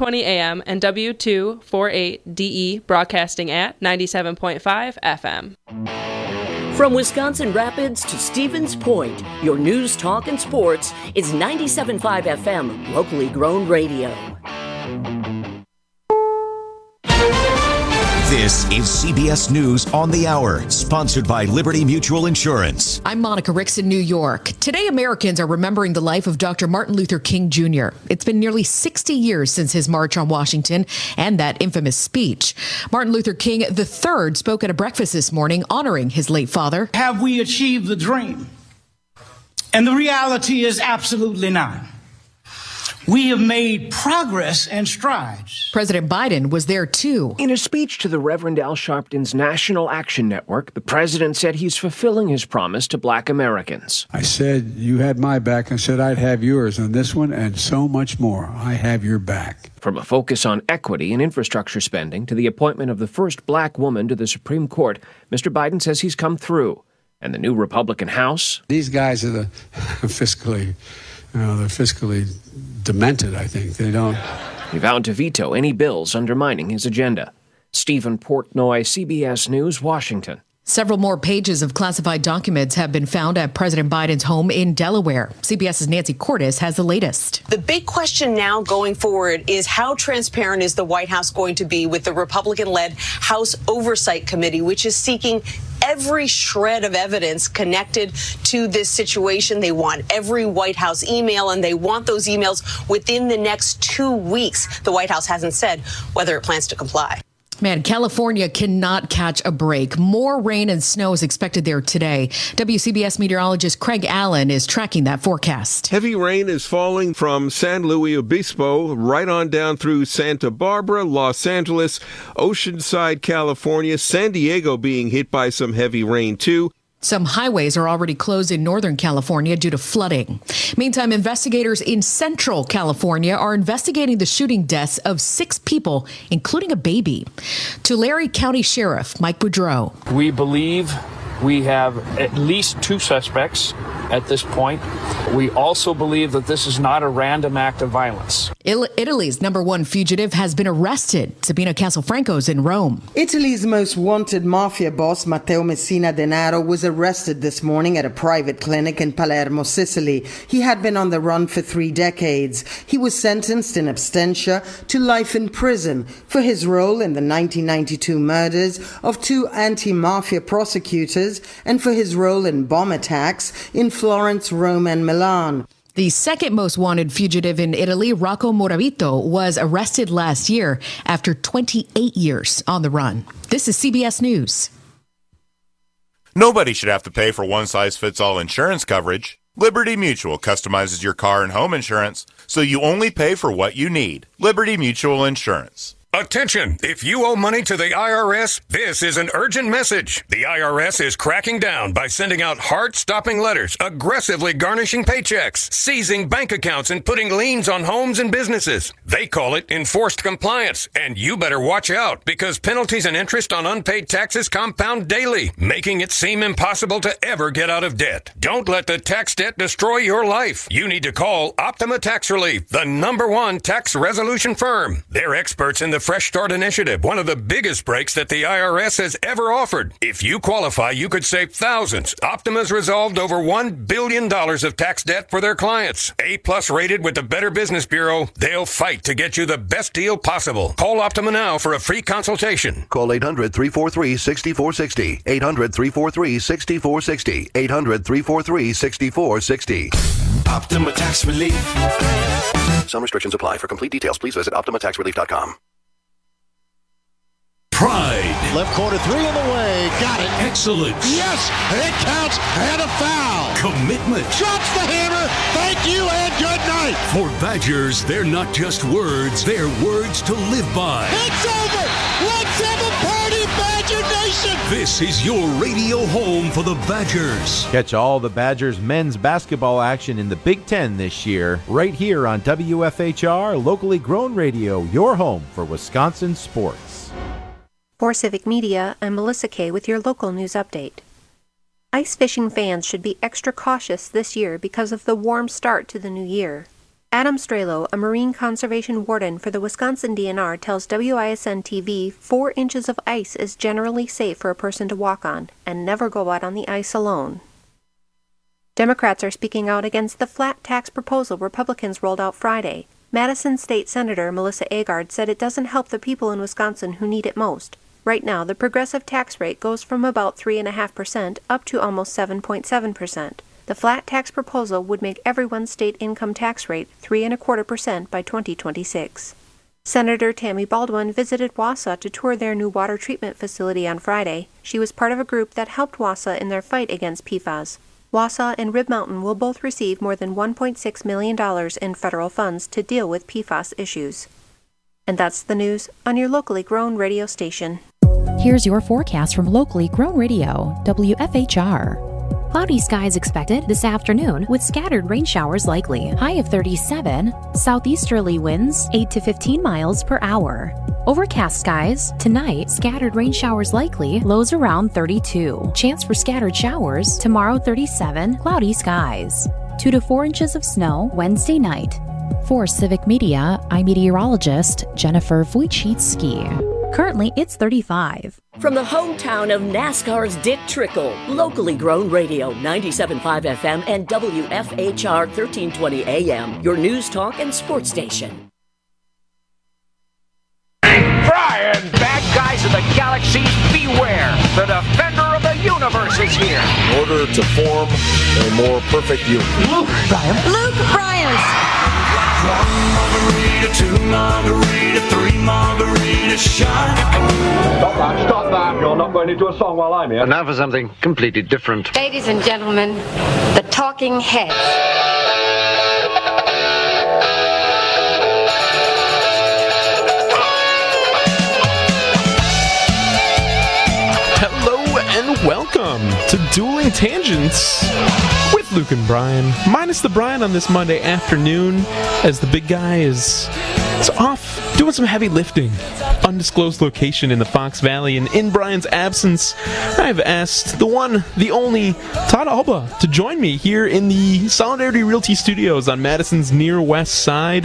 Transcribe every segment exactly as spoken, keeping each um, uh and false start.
twenty A M and W two forty-eight D E, broadcasting at ninety-seven point five F M. From Wisconsin Rapids to Stevens Point, your news, talk, and sports is ninety-seven point five F M, locally grown radio. This is C B S News on the Hour, sponsored by Liberty Mutual Insurance. I'm Monica Ricks in New York. Today, Americans are remembering the life of Doctor Martin Luther King Junior It's been nearly sixty years since his March on Washington and that infamous speech. Martin Luther King the third spoke at a breakfast this morning honoring his late father. Have we achieved the dream? And the reality is absolutely not. We have made progress and strides. President Biden was there, too. In a speech to the Reverend Al Sharpton's National Action Network, the president said he's fulfilling his promise to black Americans. I said, you had my back. I said, I'd have yours on this one and so much more. I have your back. From a focus on equity and infrastructure spending to the appointment of the first black woman to the Supreme Court, Mister Biden says he's come through. And the new Republican House? These guys are the fiscally, you know, they're fiscally demented, I think. They don't. He vowed to veto any bills undermining his agenda. Stephen Portnoy, C B S News, Washington. Several more pages of classified documents have been found at President Biden's home in Delaware. CBS's Nancy Cordes has the latest. The big question now going forward is how transparent is the White House going to be with the Republican-led House Oversight Committee, which is seeking every shred of evidence connected to this situation. They want every White House email, and they want those emails within the next two weeks. The White House hasn't said whether it plans to comply. Man, California cannot catch a break. More rain and snow is expected there today. W C B S meteorologist Craig Allen is tracking that forecast. Heavy rain is falling from San Luis Obispo right on down through Santa Barbara, Los Angeles, Oceanside, California, San Diego being hit by some heavy rain too. Some highways are already closed in Northern California due to flooding. Meantime, investigators in Central California are investigating the shooting deaths of six people, including a baby. Tulare County Sheriff Mike Boudreau. We believe we have at least two suspects at this point. We also believe that this is not a random act of violence. Italy's number one fugitive has been arrested. Sabina Castelfranco's in Rome. Italy's most wanted mafia boss, Matteo Messina Denaro, was arrested this morning at a private clinic in Palermo, Sicily. He had been on the run for three decades. He was sentenced in absentia to life in prison for his role in the nineteen ninety-two murders of two anti-mafia prosecutors and for his role in bomb attacks in Florence, Rome, and Milan. The second most wanted fugitive in Italy, Rocco Moravito, was arrested last year after twenty-eight years on the run. This is C B S News. Nobody should have to pay for one-size-fits-all insurance coverage. Liberty Mutual customizes your car and home insurance, so you only pay for what you need. Liberty Mutual Insurance. Attention! If you owe money to the I R S, this is an urgent message. The I R S is cracking down by sending out heart-stopping letters, aggressively garnishing paychecks, seizing bank accounts, and putting liens on homes and businesses. They call it enforced compliance, and you better watch out because penalties and interest on unpaid taxes compound daily, making it seem impossible to ever get out of debt. Don't let the tax debt destroy your life. You need to call Optima Tax Relief, the number one tax resolution firm. They're experts in the Fresh Start Initiative, one of the biggest breaks that the I R S has ever offered. If you qualify, you could save thousands. Optima's resolved over one billion dollars of tax debt for their clients. A-plus rated with the Better Business Bureau, they'll fight to get you the best deal possible. Call Optima now for a free consultation. Call eight hundred, three four three, six four six zero. eight hundred, three four three, six four six zero. eight hundred, three four three, six four six zero. Optima Tax Relief. Some restrictions apply. For complete details, please visit optima tax relief dot com. Pride. Left corner three in the way. Got it. Excellence. Yes, it counts and a foul. Commitment. Drops the hammer. Thank you and good night. For Badgers, they're not just words, they're words to live by. It's over. Let's have a party, Badger Nation. This is your radio home for the Badgers. Catch all the Badgers men's basketball action in the Big Ten this year, right here on W F H R, locally grown radio, your home for Wisconsin sports. For Civic Media, I'm Melissa Kay with your local news update. Ice fishing fans should be extra cautious this year because of the warm start to the new year. Adam Strelo, a marine conservation warden for the Wisconsin D N R, tells W I S N T V four inches of ice is generally safe for a person to walk on, and never go out on the ice alone. Democrats are speaking out against the flat tax proposal Republicans rolled out Friday. Madison State Senator Melissa Agard said it doesn't help the people in Wisconsin who need it most. Right now, the progressive tax rate goes from about three point five percent up to almost seven point seven percent. The flat tax proposal would make everyone's state income tax rate three point five quarter percent by twenty twenty-six. Senator Tammy Baldwin visited Wausau to tour their new water treatment facility on Friday. She was part of a group that helped Wausau in their fight against P FAS. Wausau and Rib Mountain will both receive more than one point six million dollars in federal funds to deal with P FAS issues. And that's the news on your locally grown radio station. Here's your forecast from locally grown radio, W F H R. Cloudy skies expected this afternoon with scattered rain showers likely. High of thirty-seven. Southeasterly winds eight to fifteen miles per hour. Overcast skies. Tonight, scattered rain showers likely. Lows around thirty-two. Chance for scattered showers. Tomorrow, thirty-seven. Cloudy skies. two to four inches of snow Wednesday night. For Civic Media, I'm meteorologist Jennifer Wojcicki. Currently, it's thirty-five. From the hometown of NASCAR's Dick Trickle, locally grown radio, ninety-seven point five F M and W F H R thirteen twenty A M, your news talk and sports station. Brian, bad guys of the galaxies, beware! The defender of the universe is here! In order to form a more perfect union. Luke Bryan. Luke Bryan! One margarita, two margarita, three margarita shot. Stop that, stop that. You're not going into a song while I'm here. And now for something completely different. Ladies and gentlemen, the Talking Heads. Hello and welcome to Dueling Tangents with Luke and Brian. Minus the Brian on this Monday afternoon, as the big guy is, is off doing some heavy lifting. Undisclosed location in the Fox Valley, and in Brian's absence, I've asked the one, the only, Todd Alba to join me here in the Solidarity Realty Studios on Madison's near west side.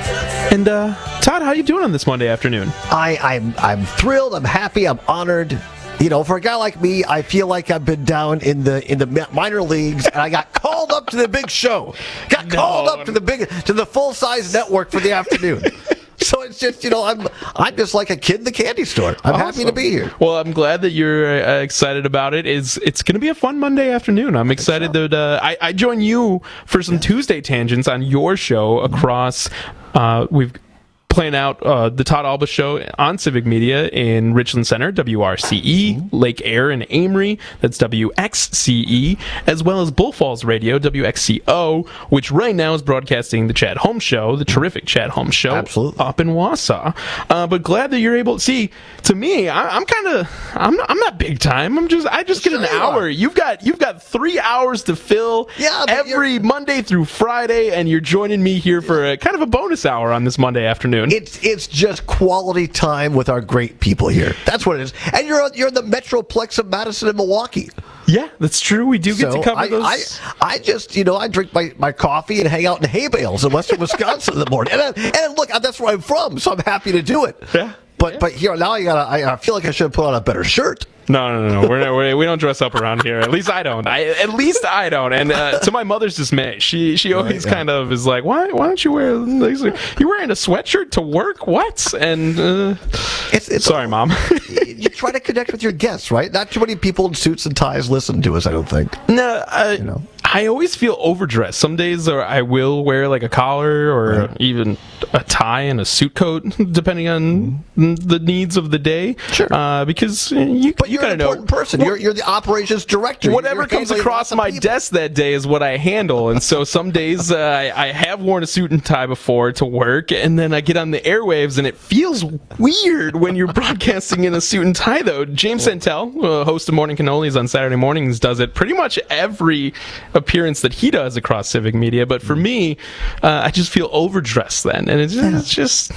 And uh, Todd, how you doing on this Monday afternoon? I, I'm I'm thrilled. I'm happy. I'm honored. You know, for a guy like me, I feel like I've been down in the in the minor leagues, and I got called up to the big show. Got no. called up to the big to the full size network for the afternoon. So it's just, you know, I'm I'm just like a kid in the candy store. I'm awesome. Happy to be here. Well, I'm glad that you're uh, excited about it. It's it's going to be a fun Monday afternoon. I'm excited so. that uh, I I join you for some Tuesday tangents on your show across. Uh, we've. Playing out uh, the Todd Alba Show on Civic Media in Richland Center, W R C E, mm-hmm. Lake Air in Amory, that's W X C E, as well as Bull Falls Radio, W X C O, which right now is broadcasting the Chad Holmes Show, the terrific Chad Holmes Show, Absolutely. Up in Wausau. Uh, but glad that you're able to see. To me, I, I'm kind of, I'm not, I'm not big time. I'm just, I just get sure an hour. Are. You've got, you've got three hours to fill yeah, every Monday through Friday, and you're joining me here for a kind of a bonus hour on this Monday afternoon. It's it's just quality time with our great people here. That's what it is. And you're you're in the Metroplex of Madison and Milwaukee. Yeah, that's true. We do get so to cover I, those. I, I just, you know, I drink my, my coffee and hang out in hay bales in western Wisconsin in the morning. And, I, and look, that's where I'm from, so I'm happy to do it. Yeah. But yeah. but here now I gotta. I, I feel like I should put on a better shirt. No, no, no, no. We're, not, we're we don't dress up around here. At least I don't. I, at least I don't. And uh, to my mother's dismay, she she always right, yeah. kind of is like, why why don't you wear? You're wearing a sweatshirt to work? What? And uh, it's, it's sorry, Mom. You try to connect with your guests, right? Not too many people in suits and ties listen to us. I don't think. No, I, you know. I always feel overdressed. Some days I will wear like a collar or right. even a tie and a suit coat, depending on mm. the needs of the day. Sure. Uh, because you, but you you're gotta an important know, person. Well, you're, you're the operations director. Whatever you're comes across my desk that day is what I handle. And so some days uh, I, I have worn a suit and tie before to work, and then I get on the airwaves, and it feels weird when you're broadcasting in a suit and tie, though. James yeah. Santel, uh, host of Morning Cannolis on Saturday mornings, does it pretty much every appearance that he does across Civic Media. But for me, uh, I just feel overdressed then, and it's just, it's just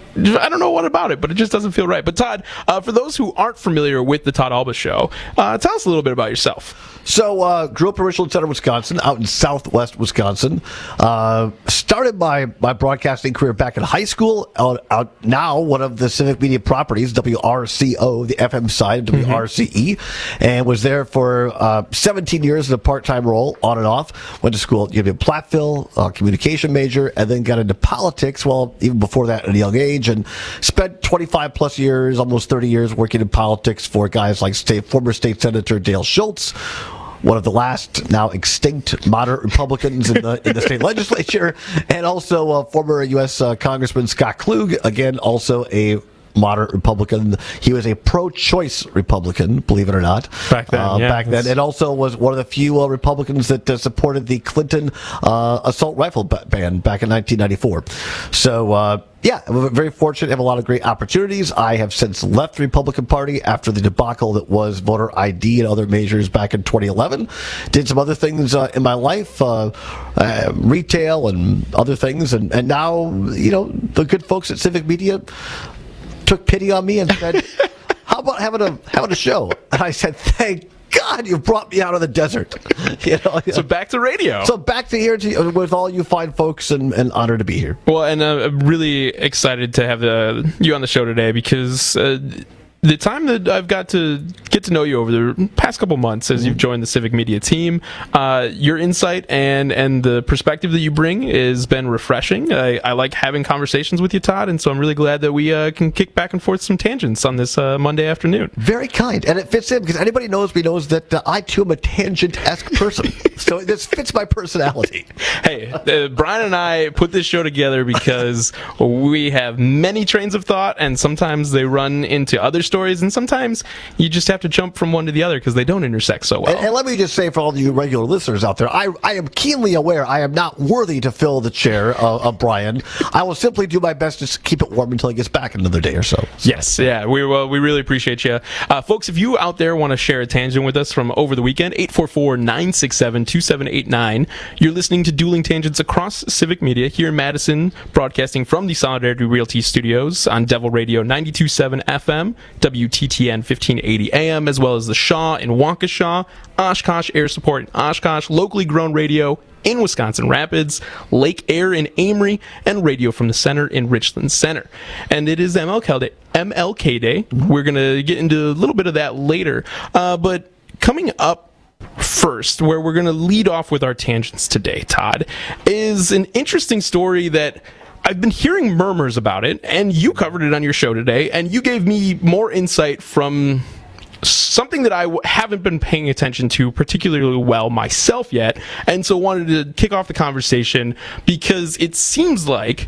I don't know what about it, but it just doesn't feel right. But Todd, uh, for those who aren't familiar with the Todd Alba Show, uh, tell us a little bit about yourself. So, uh, grew up in Richland Center, Wisconsin, out in southwest Wisconsin. Uh, started my, my broadcasting career back in high school, out, out now one of the Civic Media properties, W R C O, the F M side of W R C E, mm-hmm. and was there for uh, seventeen years in a part-time role, on and off. Went to school at U W Platteville, uh, communication major, and then got into politics, well, even before that at a young age, and spent twenty-five plus years, almost thirty years, working in politics for guys like state, former state senator Dale Schultz, one of the last now extinct moderate Republicans in the in the state legislature, and also uh, former U S Uh, Congressman Scott Klug, again, also a moderate Republican. He was a pro-choice Republican, believe it or not. Back then, uh, yeah. Back then, and also was one of the few uh, Republicans that uh, supported the Clinton uh, assault rifle ban back in nineteen ninety-four. So, uh, yeah, I'm very fortunate to have a lot of great opportunities. I have since left the Republican Party after the debacle that was voter I D and other measures back in twenty eleven. Did some other things uh, in my life, uh, uh, retail and other things, and, and now, you know, the good folks at Civic Media took pity on me and said, how about having a having a show? And I said, thank God you brought me out of the desert. You know, so back to radio. So back to here to, with all you fine folks, and, and honored to be here. Well, and uh, I'm really excited to have uh, you on the show today because uh, the time that I've got to get to know you over the past couple months as you've joined the Civic Media team, uh, your insight and and the perspective that you bring has been refreshing. I, I like having conversations with you, Todd, and so I'm really glad that we uh, can kick back and forth some tangents on this uh, Monday afternoon. Very kind, and it fits in because anybody knows me knows that uh, I too am a tangent-esque person, so this fits my personality. Hey, uh, Brian and I put this show together because we have many trains of thought, and sometimes they run into other stories, and sometimes you just have to jump from one to the other because they don't intersect so well. And, and let me just say for all you regular listeners out there, I, I am keenly aware I am not worthy to fill the chair of, of Brian. I will simply do my best to keep it warm until he gets back another day or so. Yes, yeah, we well, we really appreciate you. Uh, folks, if you out there want to share a tangent with us from over the weekend, eight four four, nine six seven, two seven eight nine. You're listening to Dueling Tangents across Civic Media here in Madison, broadcasting from the Solidarity Realty Studios on Devil Radio ninety-two point seven F M, W T T N fifteen eighty A M, as well as the Shaw in Waukesha, Oshkosh Air Support in Oshkosh, locally grown radio in Wisconsin Rapids, Lake Air in Amory, and radio from the center in Richland Center. And it is M L K Day. M L K Day. We're going to get into a little bit of that later. Uh, but coming up first, where we're going to lead off with our tangents today, Todd, is an interesting story that I've been hearing murmurs about it, and you covered it on your show today, and you gave me more insight from something that I w- haven't been paying attention to particularly well myself yet, and so wanted to kick off the conversation because it seems like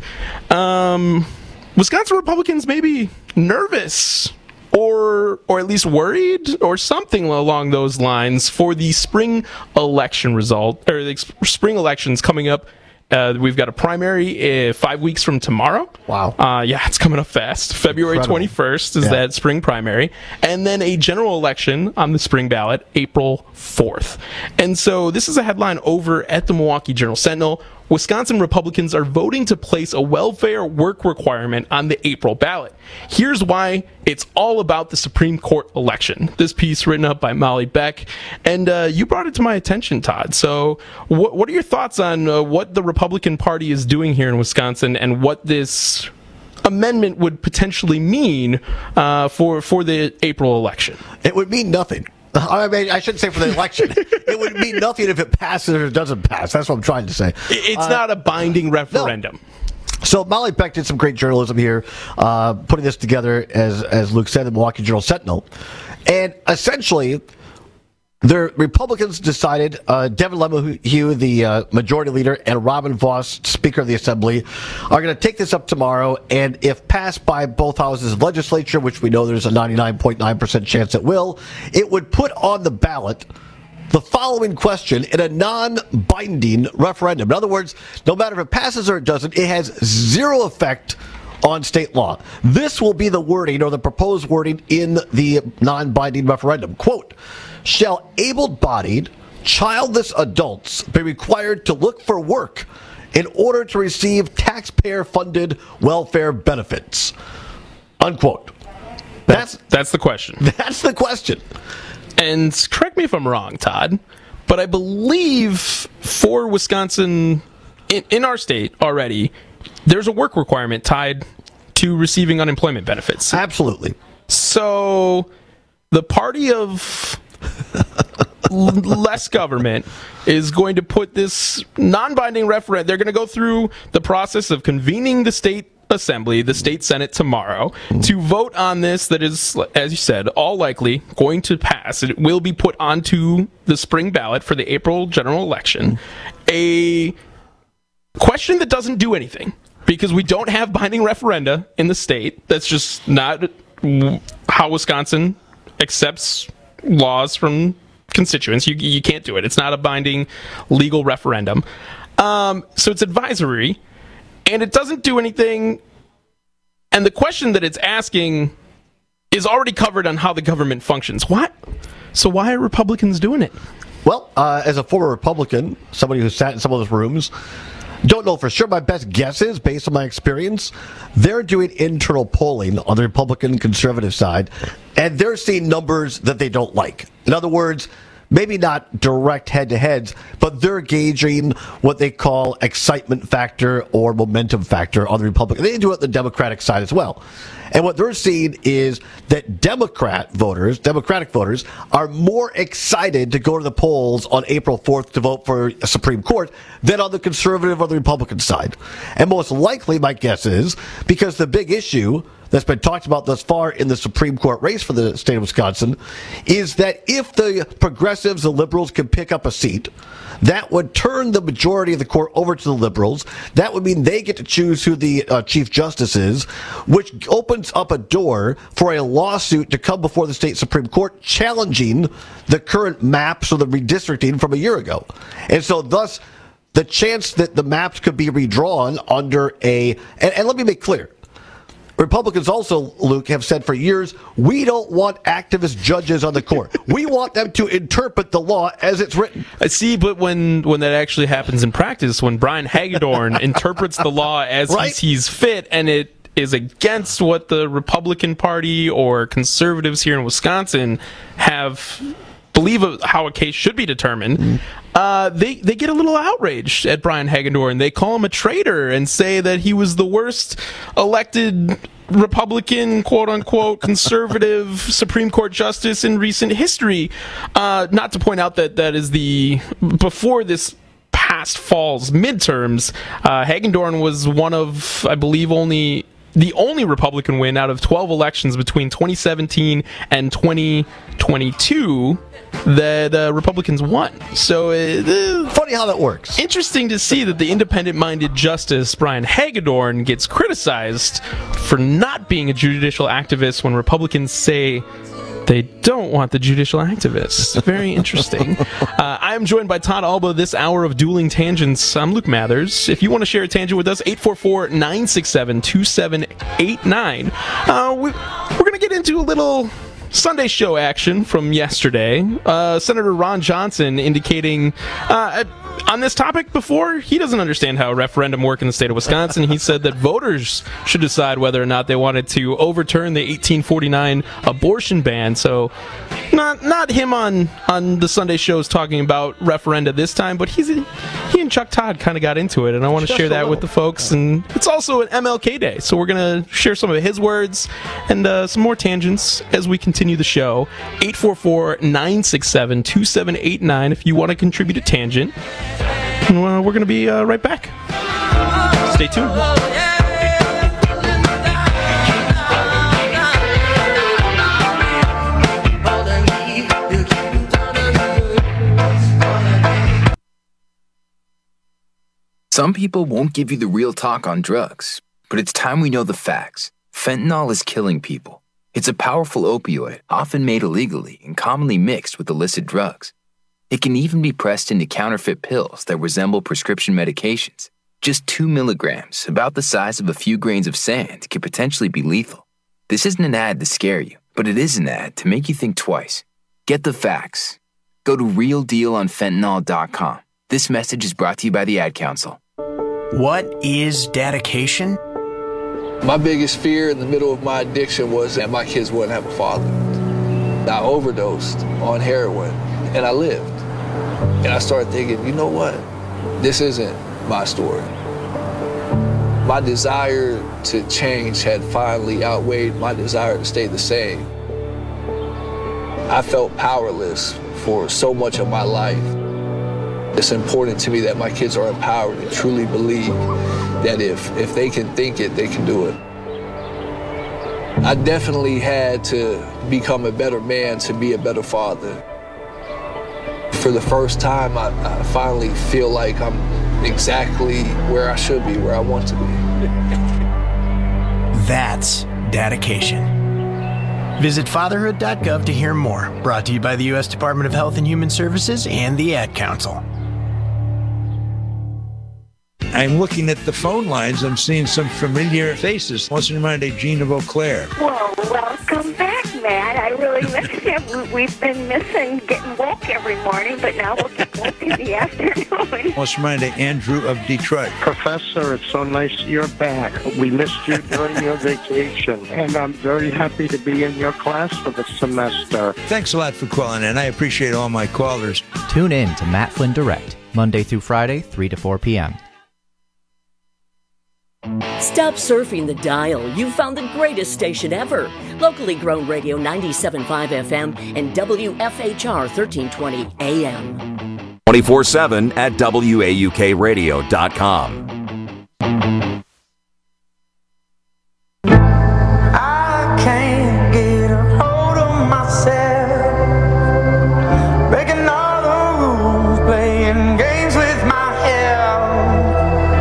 um, Wisconsin Republicans may be nervous or or at least worried or something along those lines for the spring election result, or the spring elections coming up. Uh, we've got a primary uh, five weeks from tomorrow. Wow. Uh, yeah, it's coming up fast. February Incredible. twenty-first is yeah. that spring primary. And then a general election on the spring ballot, April fourth. And so this is a headline over at the Milwaukee Journal-Sentinel. Wisconsin Republicans are voting to place a welfare work requirement on the April ballot. Here's why it's all about the Supreme Court election. This piece written up by Molly Beck, and uh, you brought it to my attention, Todd. So what, what are your thoughts on uh, what the Republican Party is doing here in Wisconsin and what this amendment would potentially mean uh, for, for the April election? It would mean nothing. I mean, I shouldn't say for the election. It would mean nothing if it passes or it doesn't pass. That's what I'm trying to say. It's uh, not a binding referendum. No. So Molly Beck did some great journalism here, uh, putting this together, as as Luke said, the Milwaukee Journal-Sentinel. And essentially, the Republicans decided, uh, Devin LeMahieu, the uh, majority leader, and Robin Vos, Speaker of the Assembly, are going to take this up tomorrow, and if passed by both houses of the legislature, which we know there's a ninety-nine point nine percent chance it will, it would put on the ballot the following question in a non-binding referendum. In other words, no matter if it passes or it doesn't, it has zero effect on state law. This will be the wording, or the proposed wording, in the non-binding referendum. Quote, shall able-bodied, childless adults be required to look for work in order to receive taxpayer-funded welfare benefits. Unquote. That's that's the question. That's the question. And correct me if I'm wrong, Todd, but I believe for Wisconsin, in, in our state already, there's a work requirement tied to receiving unemployment benefits. Absolutely. So the party of less government is going to put this non-binding referendum. They're going to go through the process of convening the state assembly, the state senate tomorrow, to vote on this that is, as you said, all likely going to pass. It will be put onto the spring ballot for the April general election. A question that doesn't do anything because we don't have binding referenda in the state. That's just not how Wisconsin accepts laws from constituents. You, you can't do it. It's not a binding legal referendum. Um, so it's advisory. And it doesn't do anything, and the question that it's asking is already covered on how the government functions. What? So why are Republicans doing it? Well, uh, as a former Republican, somebody who sat in some of those rooms, don't know for sure. My best guess is, based on my experience, they're doing internal polling on the Republican conservative side, and they're seeing numbers that they don't like. In other words, maybe not direct head-to-heads, but they're gauging what they call excitement factor or momentum factor on the Republican. They do it on the Democratic side as well. And what they're seeing is that Democrat voters, Democratic voters, are more excited to go to the polls on April fourth to vote for a Supreme Court than on the conservative or the Republican side. And most likely, my guess is, because the big issue that's been talked about thus far in the Supreme Court race for the state of Wisconsin is that if the progressives, the liberals, can pick up a seat, that would turn the majority of the court over to the liberals. That would mean they get to choose who the uh, Chief Justice is, which opens up a door for a lawsuit to come before the state Supreme Court challenging the current maps or the redistricting from a year ago. And so thus, the chance that the maps could be redrawn under a, and, and let me make clear, Republicans also, Luke, have said for years, we don't want activist judges on the court. We want them to interpret the law as it's written. I see, but when, when that actually happens in practice, when Brian Hagedorn interprets the law as right? he sees fit, and it is against what the Republican Party or conservatives here in Wisconsin have believe how a case should be determined, mm. uh, they, they get a little outraged at Brian Hagedorn. They call him a traitor and say that he was the worst elected Republican, quote-unquote, conservative Supreme Court justice in recent history. Uh, not to point out that that is the, before this past fall's midterms, uh, Hagedorn was one of, I believe, only... the only Republican win out of twelve elections between twenty seventeen and twenty twenty-two that uh, Republicans won. So uh, funny how that works. Interesting to see that the independent-minded Justice Brian Hagedorn gets criticized for not being a judicial activist when Republicans say they don't want the judicial activists. Very interesting. uh, I'm joined by Todd Alba this hour of Dueling Tangents. I'm Luke Mathers. If you want to share a tangent with us, eight four four, nine six seven, two seven eight nine. Uh, we, we're going to get into a little Sunday show action from yesterday. Uh, Senator Ron Johnson indicating uh, on this topic before, he doesn't understand how a referendum works in the state of Wisconsin. He said that voters should decide whether or not they wanted to overturn the eighteen forty-nine abortion ban. So not not him on, on the Sunday shows talking about referenda this time, but he's he and Chuck Todd kind of got into it, and I want to share that with the folks. And it's also an M L K Day, so we're going to share some of his words and uh, some more tangents as we continue the show. eight four four, nine six seven, two seven eight nine if you want to contribute a tangent. And uh, we're going to be uh, right back. Stay tuned. Some people won't give you the real talk on drugs, but it's time we know the facts. Fentanyl is killing people. It's a powerful opioid, often made illegally and commonly mixed with illicit drugs. It can even be pressed into counterfeit pills that resemble prescription medications. Just two milligrams, about the size of a few grains of sand, can potentially be lethal. This isn't an ad to scare you, but it is an ad to make you think twice. Get the facts. Go to real deal on fentanyl dot com. This message is brought to you by the Ad Council. What is dedication? My biggest fear in the middle of my addiction was that my kids wouldn't have a father. I overdosed on heroin, and I lived. And I started thinking, you know what? This isn't my story. My desire to change had finally outweighed my desire to stay the same. I felt powerless for so much of my life. It's important to me that my kids are empowered and truly believe that if, if they can think it, they can do it. I definitely had to become a better man to be a better father. For the first time, I, I finally feel like I'm exactly where I should be, where I want to be. That's dedication. Visit fatherhood dot gov to hear more. Brought to you by the U S Department of Health and Human Services and the Ad Council. I'm looking at the phone lines. I'm seeing some familiar faces. What's in mind, Gene of Eau Claire? Well, welcome back, Matt. I really missed you. We've been missing getting woke every morning, but now we'll get woke in the afternoon. What's in mind, Andrew of Detroit? Professor, it's so nice you're back. We missed you during your vacation, and I'm very happy to be in your class for the semester. Thanks a lot for calling in. I appreciate all my callers. Tune in to Matt Flynn Direct, Monday through Friday, three to four p.m. Stop surfing the dial. You've found the greatest station ever. Locally grown radio ninety-seven point five F M and W F H R thirteen twenty A M. twenty-four seven at W A U K radio dot com. I can't get a hold of myself, breaking all the rules, playing games with my health.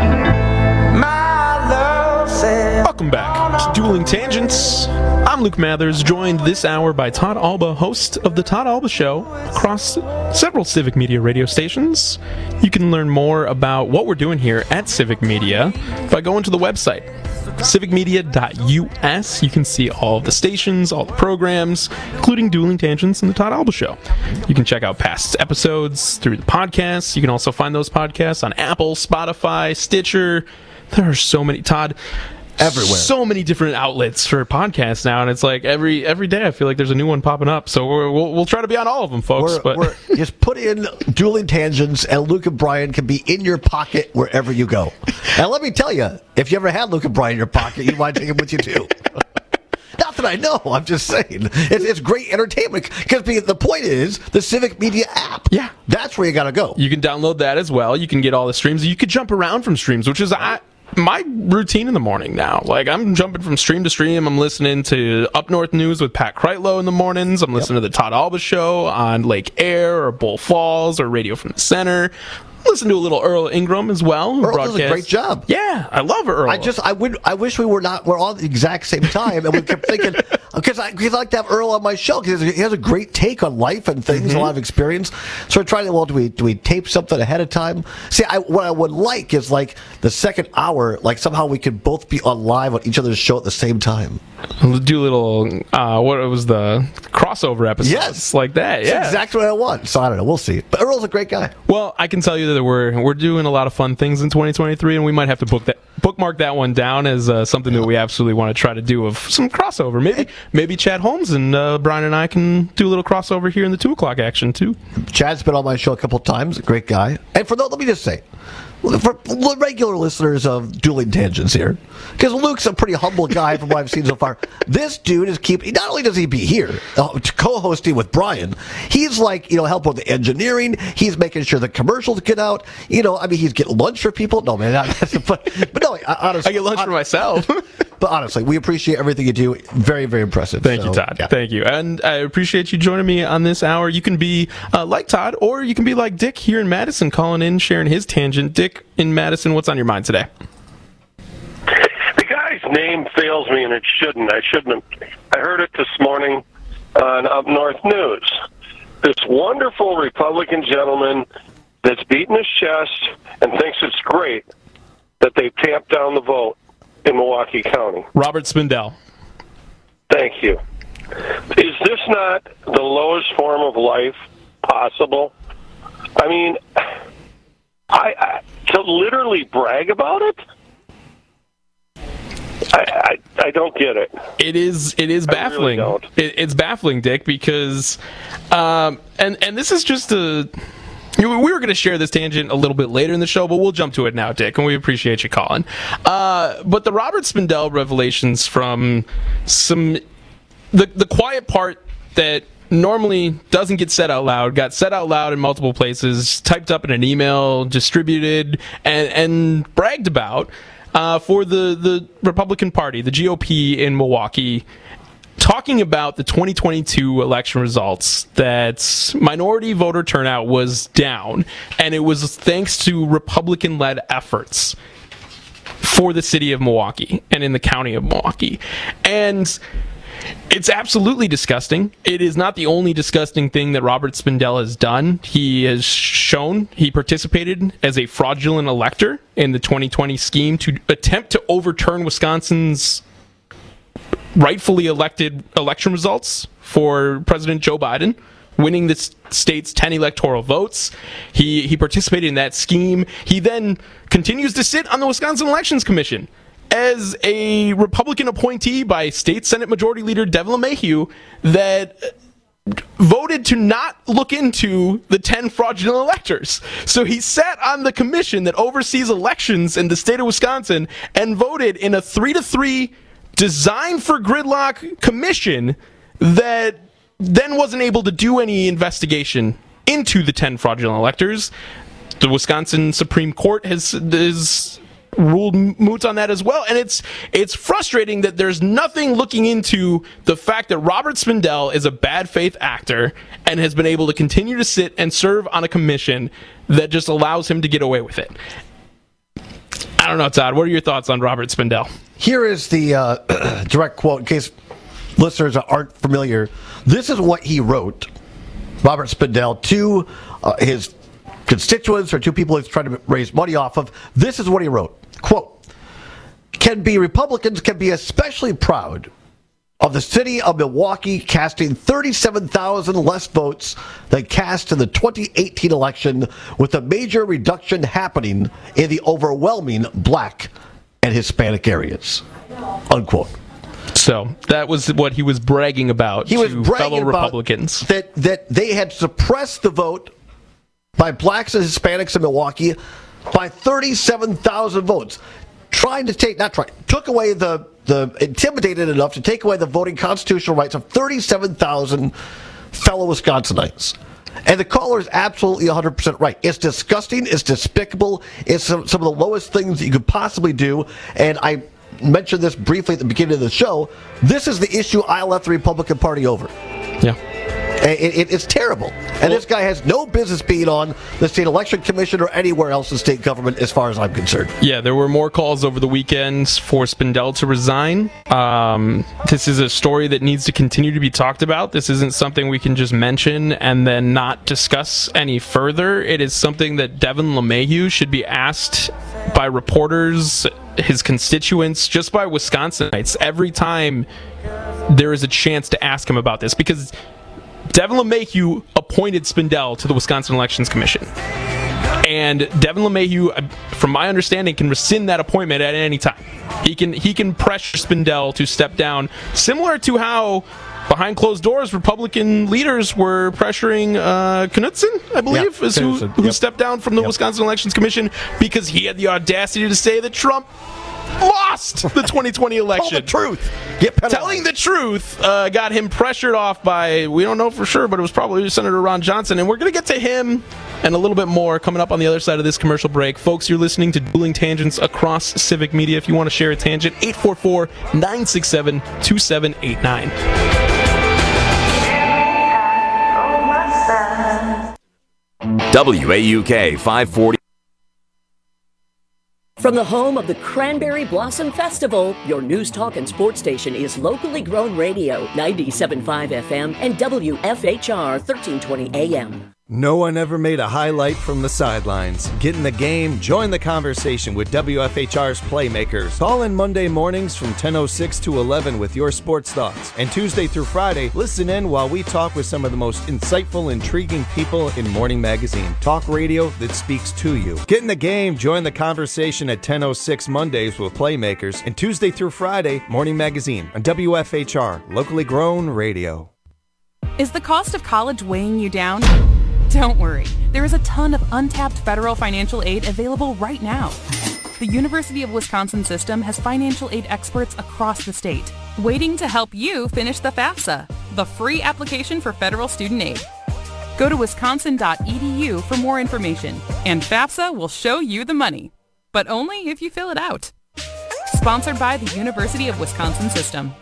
Welcome back to Dueling Tangents. I'm Luke Mathers, joined this hour by Todd Alba, host of The Todd Alba Show, across several Civic Media radio stations. You can learn more about what we're doing here at Civic Media by going to the website, civic media dot U S. You can see all of the stations, all the programs, including Dueling Tangents and The Todd Alba Show. You can check out past episodes through the podcasts. You can also find those podcasts on Apple, Spotify, Stitcher. There are so many, Todd. Everywhere. So many different outlets for podcasts now, and it's like every every day I feel like there's a new one popping up. So we're, we'll we'll try to be on all of them, folks. We're, but we're, just put in Dueling Tangents, and Luke and Brian can be in your pocket wherever you go. And let me tell you, if you ever had Luke and Brian in your pocket, you might take him with you too. Not that I know, I'm just saying. It's, it's great entertainment, because the point is the Civic Media app. Yeah. That's where you got to go. You can download that as well. You can get all the streams. You could jump around from streams, which is I, my routine in the morning now. Like, I'm jumping from stream to stream. I'm listening to Up North News with Pat Kreitlow in the mornings. I'm listening yep. to the Todd Alba Show on Lake Air or Bull Falls or Radio from the Center. Listen to a little Earl Ingram as well. Who Earl does a great job. Yeah, I love Earl. I just, I would, I wish we were not, we're all at the exact same time, and we kept thinking, because I, cause I like to have Earl on my show, because he has a great take on life and things, mm-hmm. a lot of experience. So we're trying to, well, do we, do we tape something ahead of time? See, I, what I would like is like the second hour, like somehow we could both be on live on each other's show at the same time. We'll do a little, uh, what was the crossover episode? Yes. Like that, yeah. That's exactly what I want. So I don't know, we'll see. But Earl's a great guy. Well, I can tell you that we're we're doing a lot of fun things in twenty twenty-three, and we might have to book that bookmark that one down as uh, something that we absolutely want to try to do of some crossover. Maybe maybe Chad Holmes and uh, Brian and I can do a little crossover here in the two o'clock action too. Chad's been on my show a couple of times, a great guy. And for those, let me just say, for regular listeners of Dueling Tangents here, because Luke's a pretty humble guy from what I've seen so far. This dude is keeping, not only does he be here, uh, co-hosting with Brian, he's like, you know, helping with the engineering, he's making sure the commercials get out, you know, I mean, he's getting lunch for people. No, man, not, but, but no, honestly. I get lunch on, for myself. But honestly, we appreciate everything you do. Very, very impressive. Thank so, you, Todd. Yeah. Thank you. And I appreciate you joining me on this hour. You can be uh, like Todd, or you can be like Dick here in Madison, calling in, sharing his tangent. Dick in Madison, what's on your mind today? The guy's name fails me, and it shouldn't. I shouldn't have. I heard it this morning on Up North News. This wonderful Republican gentleman that's beating his chest and thinks it's great that they tamped down the vote in Milwaukee County. Robert Spindell. Thank you. Is this not the lowest form of life possible? I mean, I, I to literally brag about it? I, I, I don't get it. It is it is baffling. I really don't. It, it's baffling, Dick, because um, and and this is just a. We were going to share this tangent a little bit later in the show, but we'll jump to it now, Dick, and we appreciate you calling. Uh, but the Robert Spindell revelations from some the the quiet part that normally doesn't get said out loud, got said out loud in multiple places, typed up in an email, distributed, and, and bragged about uh, for the, the Republican Party, the G O P in Milwaukee, talking about the twenty twenty-two election results, that minority voter turnout was down, and it was thanks to Republican-led efforts for the city of Milwaukee and in the county of Milwaukee. And it's absolutely disgusting. It is not the only disgusting thing that Robert Spindell has done. He has shown he participated as a fraudulent elector in the twenty twenty scheme to attempt to overturn Wisconsin's rightfully elected election results for President Joe Biden, winning the state's ten electoral votes. He he participated in that scheme. He then continues to sit on the Wisconsin Elections Commission as a Republican appointee by State Senate Majority Leader Devin LeMahieu that voted to not look into the ten fraudulent electors. So he sat on the commission that oversees elections in the state of Wisconsin and voted in a three to three designed for gridlock commission that then wasn't able to do any investigation into the ten fraudulent electors. The Wisconsin Supreme Court has, has ruled moot on that as well, and it's it's frustrating that there's nothing looking into the fact that Robert Spindell is a bad faith actor and has been able to continue to sit and serve on a commission that just allows him to get away with it. I don't know, Todd. What are your thoughts on Robert Spindell? Here is the uh, direct quote, in case listeners aren't familiar. This is what he wrote, Robert Spindell, to uh, his constituents or to people he's trying to raise money off of. This is what he wrote. Quote, can be Republicans can be especially proud of the city of Milwaukee casting thirty-seven thousand less votes than cast in the twenty eighteen election, with a major reduction happening in the overwhelming black and Hispanic areas. Unquote. So that was what he was bragging about he to was bragging fellow about Republicans. That, that they had suppressed the vote by blacks and Hispanics in Milwaukee by thirty-seven thousand votes. Trying to take, not trying, took away the, the, intimidated enough to take away the voting constitutional rights of thirty-seven thousand fellow Wisconsinites. And the caller is absolutely one hundred percent right. It's disgusting. It's despicable. It's some, some of the lowest things that you could possibly do. And I mentioned this briefly at the beginning of the show. This is the issue I left the Republican Party over. Yeah. It, it, it's terrible. And well, this guy has no business being on the state election commission or anywhere else in state government as far as I'm concerned. Yeah, there were more calls over the weekend for Spindell to resign. Um, this is a story that needs to continue to be talked about. This isn't something we can just mention and then not discuss any further. It is something that Devin LeMahieu should be asked by reporters, his constituents, just by Wisconsinites, every time there is a chance to ask him about this, because Devin LeMahieu appointed Spindell to the Wisconsin Elections Commission. And Devin LeMahieu, from my understanding, can rescind that appointment at any time. He can he can pressure Spindell to step down, similar to how, behind closed doors, Republican leaders were pressuring uh, Knudsen, I believe, yeah, is who, yep. who stepped down from the yep. Wisconsin Elections Commission because he had the audacity to say that Trump lost the twenty twenty election. Tell the truth. Get penalized. Telling the truth uh, got him pressured off by, we don't know for sure, but it was probably Senator Ron Johnson. And we're going to get to him and a little bit more coming up on the other side of this commercial break. Folks, you're listening to Dueling Tangents across Civic Media. If you want to share a tangent, eight four four, nine six seven, two seven eight nine. W A U K five forty. From the home of the Cranberry Blossom Festival, your news, talk, and sports station is locally grown radio, ninety-seven point five F M and W F H R thirteen twenty A M. No one ever made a highlight from the sidelines. Get in the game, join the conversation with W F H R's Playmakers. Call in Monday mornings from ten oh six to eleven with your sports thoughts. And Tuesday through Friday, listen in while we talk with some of the most insightful, intriguing people in Morning Magazine. Talk radio that speaks to you. Get in the game, join the conversation at ten oh six Mondays with Playmakers. And Tuesday through Friday, Morning Magazine on W F H R, locally grown radio. Is the cost of college weighing you down? Don't worry, there is a ton of untapped federal financial aid available right now. The University of Wisconsin system has financial aid experts across the state, waiting to help you finish the FAFSA, the free application for federal student aid. Go to wisconsin dot e d u for more information, and FAFSA will show you the money, but only if you fill it out. Sponsored by the University of Wisconsin system.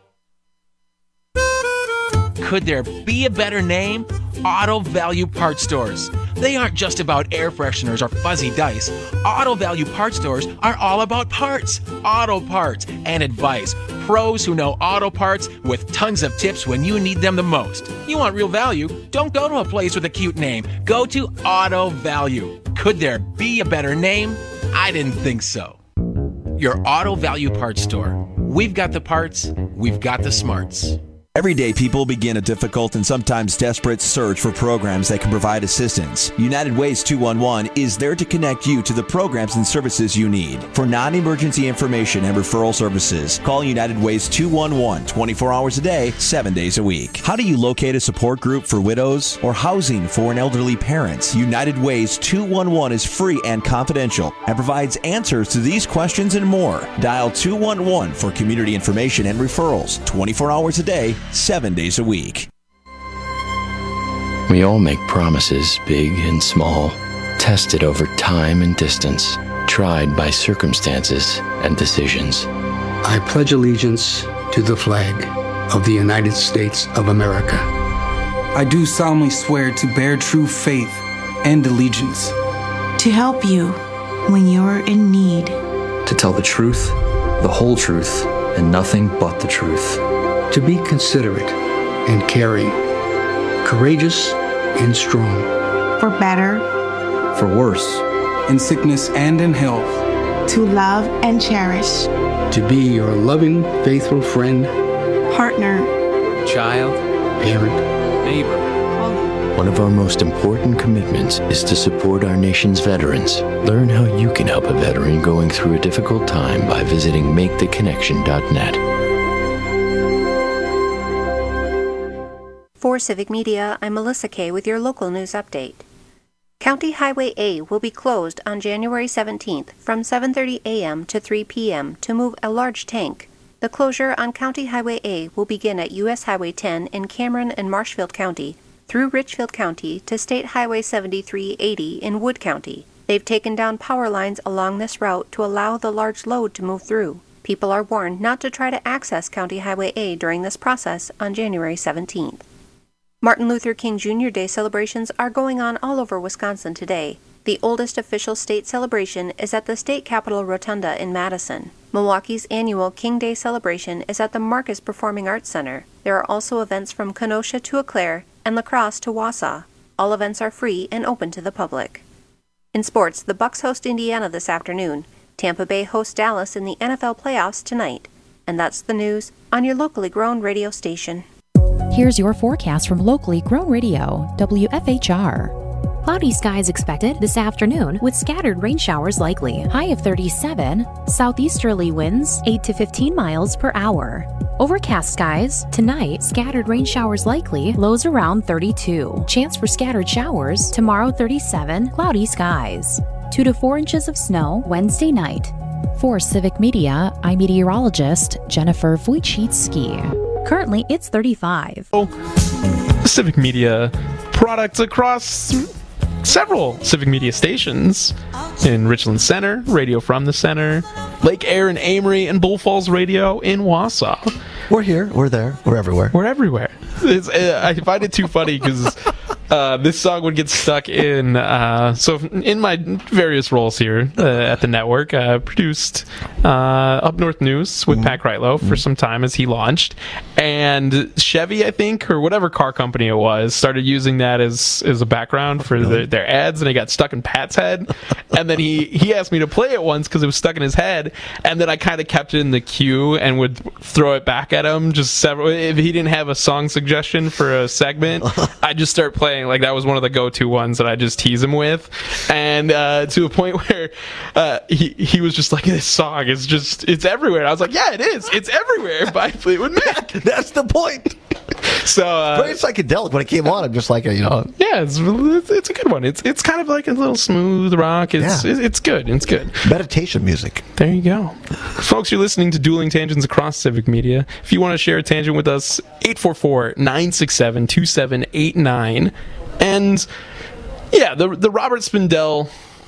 Could there be a better name? Auto Value Parts Stores. They aren't just about air fresheners or fuzzy dice. Auto Value Parts Stores are all about parts, auto parts, and advice. Pros who know auto parts with tons of tips when you need them the most. You want real value? Don't go to a place with a cute name. Go to Auto Value. Could there be a better name? I didn't think so. Your Auto Value Parts Store. We've got the parts, we've got the smarts. Everyday people begin a difficult and sometimes desperate search for programs that can provide assistance. United Ways two one one is there to connect you to the programs and services you need. For non-emergency information and referral services, call United Ways two one one twenty-four hours a day, seven days a week. How do you locate a support group for widows or housing for an elderly parent? United Ways two one one is free and confidential and provides answers to these questions and more. Dial two one one for community information and referrals, twenty-four hours a day, seven days a week. We all make promises, big and small, tested over time and distance, tried by circumstances and decisions. I pledge allegiance to the flag of the United States of America. I do solemnly swear to bear true faith and allegiance. To help you when you're in need. To tell the truth, the whole truth, and nothing but the truth. To be considerate and caring, courageous and strong. For better. For worse. In sickness and in health. To love and cherish. To be your loving, faithful friend. Partner. Child. Parent. Neighbor. One of our most important commitments is to support our nation's veterans. Learn how you can help a veteran going through a difficult time by visiting make the connection dot net. For Civic Media, I'm Melissa Kay with your local news update. County Highway A will be closed on January seventeenth from seven thirty a.m. to three p.m. to move a large tank. The closure on County Highway A will begin at U S Highway ten in Cameron and Marshfield County, through Richfield County to State Highway seventy-three eighty in Wood County. They've taken down power lines along this route to allow the large load to move through. People are warned not to try to access County Highway A during this process on January seventeenth. Martin Luther King Junior Day celebrations are going on all over Wisconsin today. The oldest official state celebration is at the State Capitol Rotunda in Madison. Milwaukee's annual King Day celebration is at the Marcus Performing Arts Center. There are also events from Kenosha to Eau Claire and La Crosse to Wausau. All events are free and open to the public. In sports, the Bucks host Indiana this afternoon. Tampa Bay hosts Dallas in the N F L playoffs tonight. And that's the news on your locally grown radio station. Here's your forecast from locally grown radio, W F H R. Cloudy skies expected this afternoon with scattered rain showers likely. High of thirty-seven. Southeasterly winds eight to fifteen miles per hour. Overcast skies. Tonight, scattered rain showers likely. Lows around thirty-two. Chance for scattered showers. Tomorrow, thirty-seven. Cloudy skies. two to four inches of snow Wednesday night. For Civic Media, I'm meteorologist Jennifer Wojcicki. Currently, it's thirty-five. Oh, Civic Media products across several Civic Media stations in Richland Center, Radio from the Center, Lake Air and Amory, and Bull Falls Radio in Wausau. We're here, we're there, we're everywhere. We're everywhere. It's, uh, I find it too funny because uh, this song would get stuck in. Uh, so in my various roles here uh, at the network, uh, produced uh, Up North News with mm-hmm. Pat Kreitlow for mm-hmm. some time as he launched, and Chevy, I think, or whatever car company it was, started using that as as a background for the, their ads, and it got stuck in Pat's head. And then he he asked me to play it once because it was stuck in his head, and then I kind of kept it in the queue and would throw it back at him. Just several, if he didn't have a song suggestion for a segment, I just start playing. Like that was one of the go-to ones that I just tease him with, and uh, to a point where uh, he he was just like, "This song is just it's everywhere." And I was like, "Yeah, it is. It's everywhere." By Fleetwood Mac. That's the point. So uh, very psychedelic when it came on. I'm just like, a, you know, yeah, it's, it's it's a good one. It's it's kind of like a little smooth rock. It's yeah. it's good. It's good. Meditation music. There you go, folks. You're listening to Dueling Tangents across Civic Media. If you want to share a tangent with us, eight four four, nine six seven, two seven eight nine. And yeah, the the Robert Spindell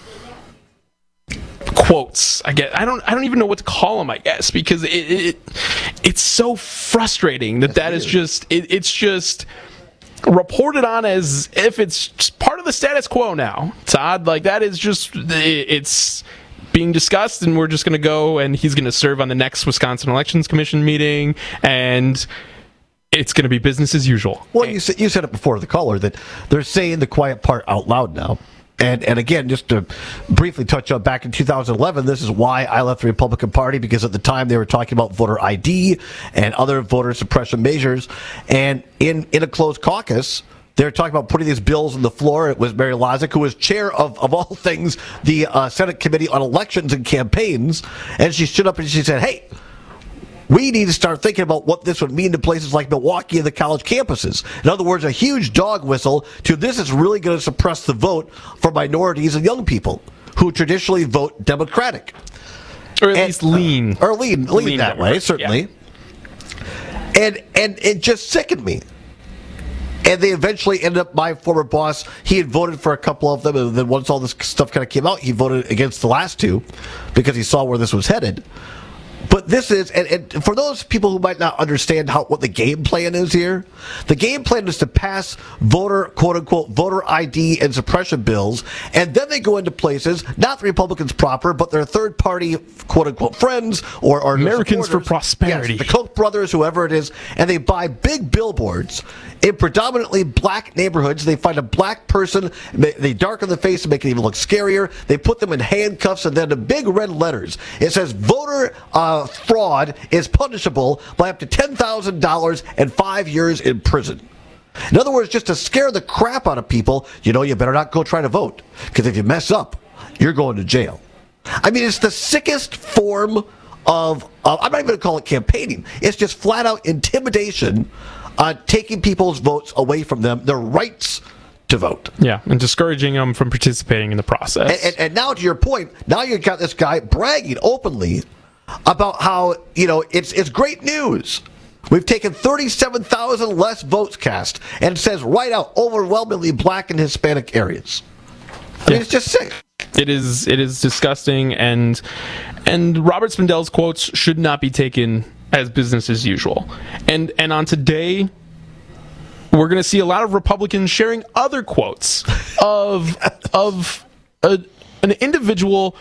quotes. I get. I don't. I don't even know what to call them. I guess because it, it it's so frustrating that that is just. It, it's just reported on as if it's just part of the status quo now. Todd, like that is just. It, it's being discussed, and we're just going to go, and he's going to serve on the next Wisconsin Elections Commission meeting, and it's going to be business as usual. Well, you said, you said it before the caller that they're saying the quiet part out loud now. And and again, just to briefly touch on back in two thousand eleven, this is why I left the Republican Party, because at the time they were talking about voter I D and other voter suppression measures. And in, in a closed caucus, they were talking about putting these bills on the floor. It was Mary Lozick, who was chair of, of all things, the uh, Senate Committee on Elections and Campaigns. And she stood up and she said, hey, we need to start thinking about what this would mean to places like Milwaukee and the college campuses. In other words, a huge dog whistle to this is really going to suppress the vote for minorities and young people who traditionally vote Democratic. Or at and, least lean. Uh, or lean, lean, lean that way, certainly. Yeah. And and it just sickened me. And they eventually ended up, my former boss, he had voted for a couple of them, and then once all this stuff kind of came out, he voted against the last two because he saw where this was headed. But this is, and, and for those people who might not understand how what the game plan is here, the game plan is to pass voter, quote-unquote, voter I D and suppression bills, and then they go into places, not the Republicans proper, but their third-party, quote-unquote, friends or, or Americans for Prosperity. Yes, the Koch brothers, whoever it is, and they buy big billboards in predominantly black neighborhoods. They find a black person, they darken the face to make it even look scarier. They put them in handcuffs, and then the big red letters, it says voter uh, fraud is punishable by up to ten thousand dollars and five years in prison. In other words, just to scare the crap out of people, you know, you better not go try to vote, because if you mess up, you're going to jail. I mean, it's the sickest form of, uh, I'm not even going to call it campaigning. It's just flat out intimidation, uh, taking people's votes away from them, their rights to vote. Yeah, and discouraging them from participating in the process. And, and, and now to your point, now you've got this guy bragging openly about how, you know, it's it's great news. We've taken thirty-seven thousand less votes cast, and it says right out, overwhelmingly black and Hispanic areas. I mean, yeah. It's just sick. It is it is disgusting, and and Robert Spindell's quotes should not be taken as business as usual. And and on today, we're going to see a lot of Republicans sharing other quotes of of a, an individual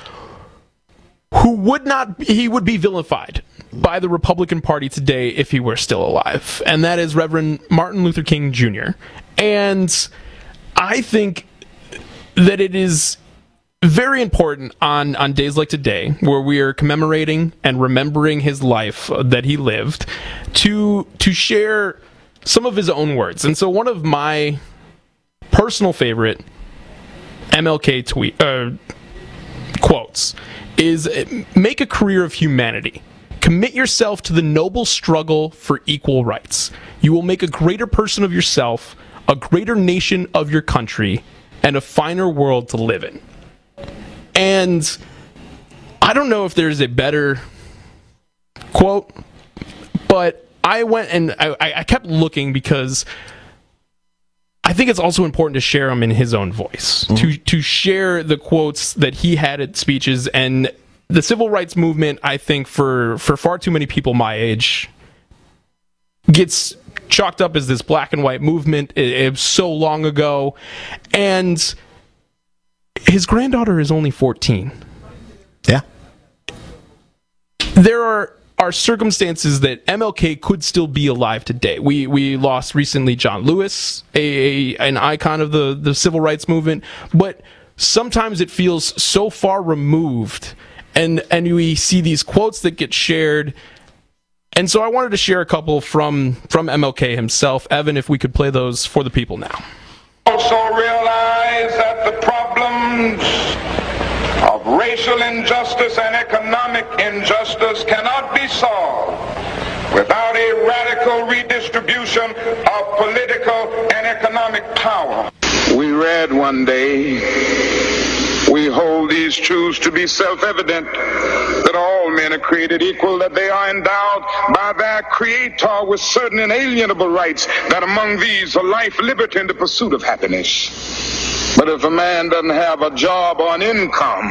who would not he would be vilified by the Republican Party today if he were still alive, and that is Reverend Martin Luther King Junior And I think that it is very important on, on days like today, where we are commemorating and remembering his life that he lived, to to share some of his own words. And so one of my personal favorite M L K tweet uh, quotes is, make a career of humanity. Commit yourself to the noble struggle for equal rights. You will make a greater person of yourself, a greater nation of your country, and a finer world to live in. And I don't know if there's a better quote, but I went and I, I kept looking because I think it's also important to share them in his own voice, mm-hmm. to to share the quotes that he had at speeches. And the civil rights movement, I think, for, for far too many people my age, gets chalked up as this black and white movement. It, it was so long ago. And his granddaughter is only fourteen. Yeah. There are, are circumstances that M L K could still be alive today. We we lost recently John Lewis, a, a an icon of the, the civil rights movement, but sometimes it feels so far removed, and and we see these quotes that get shared. And so I wanted to share a couple from, from M L K himself. Evan, if we could play those for the people now. Also realize that the problems of racial injustice and economic injustice cannot be solved without a radical redistribution of political and economic power. We read one day, we hold these truths to be self-evident, that all men are created equal, that they are endowed by their Creator with certain inalienable rights, that among these are life, liberty, and the pursuit of happiness. But if a man doesn't have a job or an income,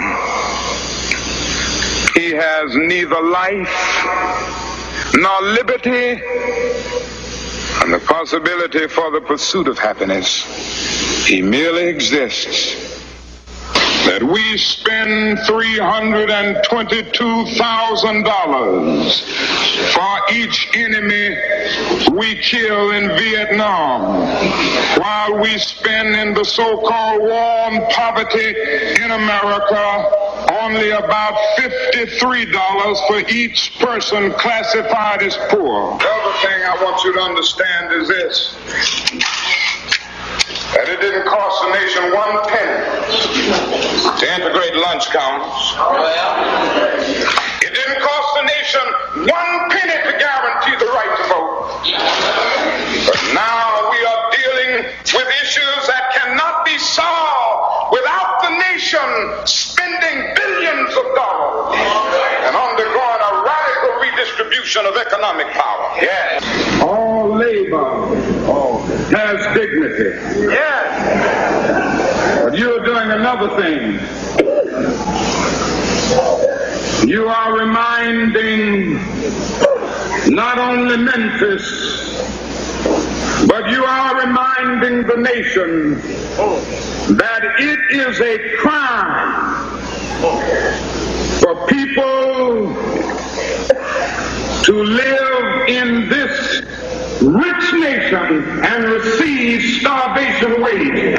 he has neither life nor liberty and the possibility for the pursuit of happiness. He merely exists. That we spend three hundred twenty-two thousand dollars for each enemy we kill in Vietnam, while we spend in the so-called war on poverty in America only about fifty-three dollars for each person classified as poor. The other thing I want you to understand is this, that it didn't cost the nation one penny to integrate lunch counters. It didn't cost the nation one penny to guarantee the right to vote. But now we are dealing with issues that cannot be solved without the nation spending billions of dollars and undergoing a radical redistribution of economic power. Yes. All labor has dignity. Yes. But you're doing another thing. You are reminding not only Memphis, but you are reminding the nation that it is a crime for people to live in this rich nation and receive starvation wages.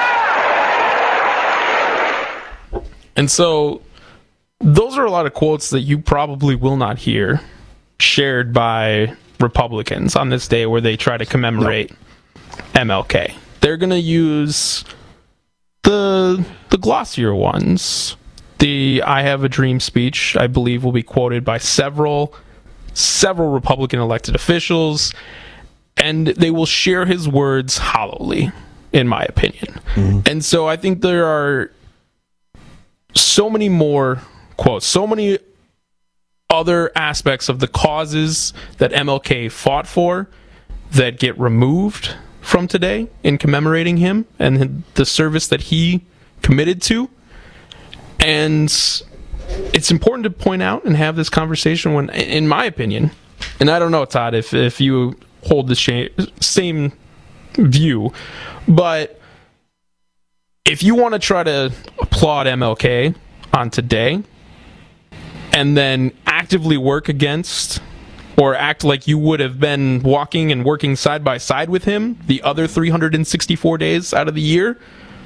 And so those are a lot of quotes that you probably will not hear shared by Republicans on this day where they try to commemorate no. M L K. They're going to use the the glossier ones. The I Have a Dream speech, I believe, will be quoted by several several Republican elected officials, and they will share his words hollowly, in my opinion. Mm-hmm. And so I think there are so many more quotes, so many other aspects of the causes that M L K fought for that get removed from today in commemorating him and the service that he committed to. And it's important to point out and have this conversation when, in my opinion, and I don't know, Todd, if, if you hold the sh- same view, but if you want to try to applaud M L K on today and then actively work against or act like you would have been walking and working side by side with him the other three hundred sixty-four days out of the year,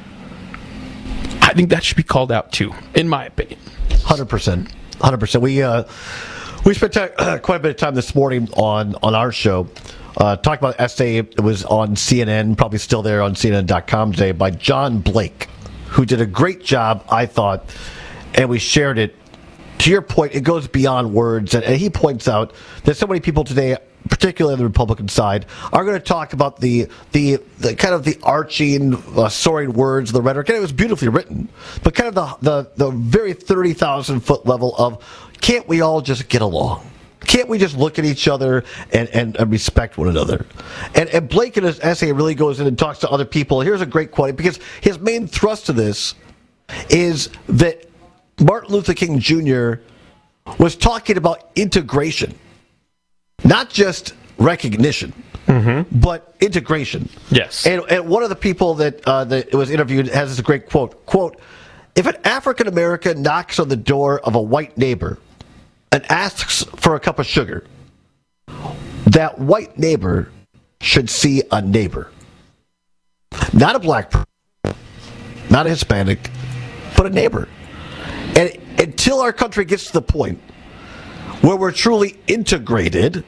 I think that should be called out too, in my opinion. one hundred percent. one hundred percent. We uh, we spent t- quite a bit of time this morning on, on our show uh, talking about an essay. It was on C N N, probably still there on C N N dot com today, by John Blake, who did a great job, I thought, and we shared it. To your point, it goes beyond words, and, and he points out that so many people today, particularly on the Republican side, are going to talk about the the, the kind of the arching, uh, soaring words, the rhetoric, and it was beautifully written, but kind of the the, the very thirty thousand foot level of, can't we all just get along? Can't we just look at each other and, and, and respect one another? And, and Blake in his essay really goes in and talks to other people. Here's a great quote, because his main thrust to this is that Martin Luther King Junior was talking about integration, not just recognition. Mm-hmm. But integration. Yes. And, and one of the people that, uh, that was interviewed has this great quote. Quote, if an African American knocks on the door of a white neighbor and asks for a cup of sugar, that white neighbor should see a neighbor. Not a black person, not a Hispanic, but a neighbor. And until our country gets to the point where we're truly integrated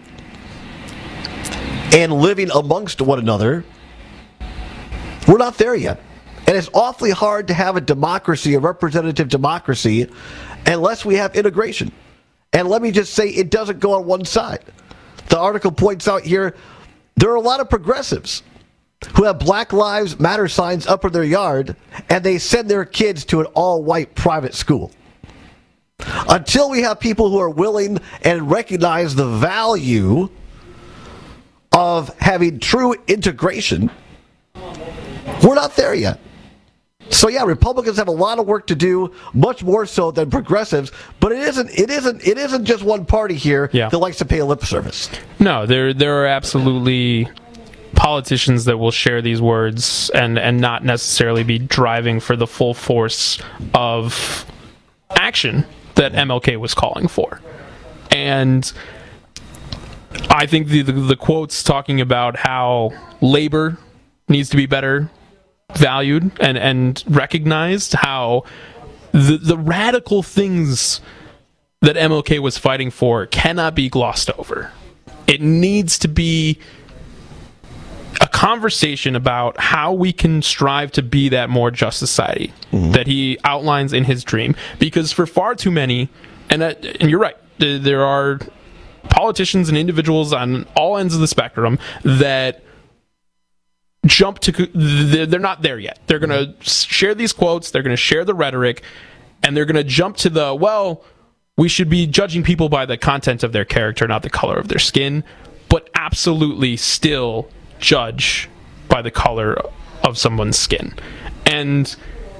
and living amongst one another, we're not there yet. And it's awfully hard to have a democracy, a representative democracy, unless we have integration. And let me just say, it doesn't go on one side. The article points out here, there are a lot of progressives who have Black Lives Matter signs up in their yard, and they send their kids to an all-white private school. Until we have people who are willing and recognize the value of having true integration, we're not there yet. So yeah, Republicans have a lot of work to do, much more so than progressives. But it isn't. It isn't. It isn't just one party here yeah. that likes to pay lip service. No, there there are absolutely politicians that will share these words and and not necessarily be driving for the full force of action that M L K was calling for. And I think the the, the quotes talking about how labor needs to be better valued and, and recognized, how the the radical things that M L K was fighting for cannot be glossed over. It needs to be a conversation about how we can strive to be that more just society mm-hmm. that he outlines in his dream. Because for far too many, and, uh, and you're right, there are politicians and individuals on all ends of the spectrum that jump to, they're not there yet. They're going to share these quotes, they're going to share the rhetoric, and they're going to jump to the, well, we should be judging people by the content of their character, not the color of their skin, but absolutely still judge by the color of someone's skin. And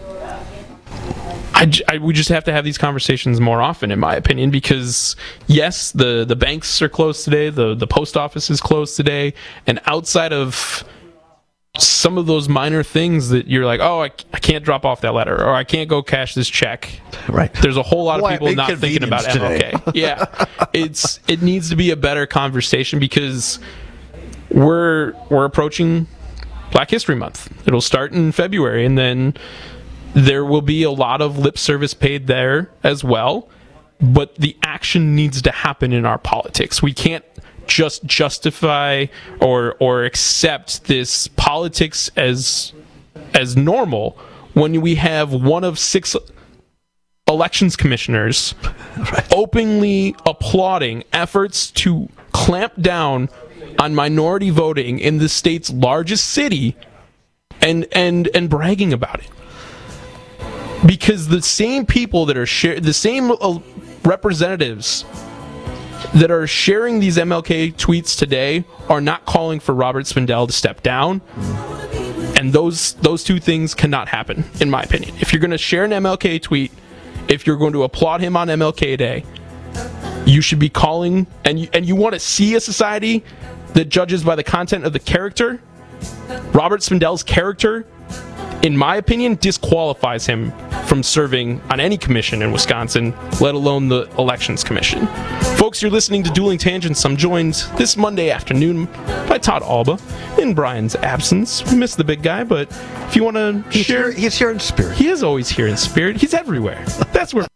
I, I, we just have to have these conversations more often, in my opinion, because yes, the, the banks are closed today, the, the post office is closed today, and outside of some of those minor things that you're like, oh, I, I can't drop off that letter, or I can't go cash this check. Right. There's a whole lot Boy, of people not thinking about M L K. Yeah. It's it needs to be a better conversation because we're we're approaching Black History Month. It'll start in February, and then there will be a lot of lip service paid there as well. But the action needs to happen in our politics. We can't just justify or or accept this politics as as normal when we have one of six elections commissioners right. openly applauding efforts to clamp down on minority voting in the state's largest city and and and bragging about it. Because the same people that are share the same uh, representatives that are sharing these M L K tweets today are not calling for Robert Spindell to step down. And those those two things cannot happen, in my opinion. If you're going to share an M L K tweet, if you're going to applaud him on M L K Day, you should be calling, and you, and you want to see a society that judges by the content of the character. Robert Spindell's character, in my opinion, disqualifies him from serving on any commission in Wisconsin, let alone the Elections Commission. Folks, you're listening to Dueling Tangents. I'm joined this Monday afternoon by Todd Alba in Brian's absence. We miss the big guy, but if you want to share... Here, he's here in spirit. He is always here in spirit. He's everywhere. That's where...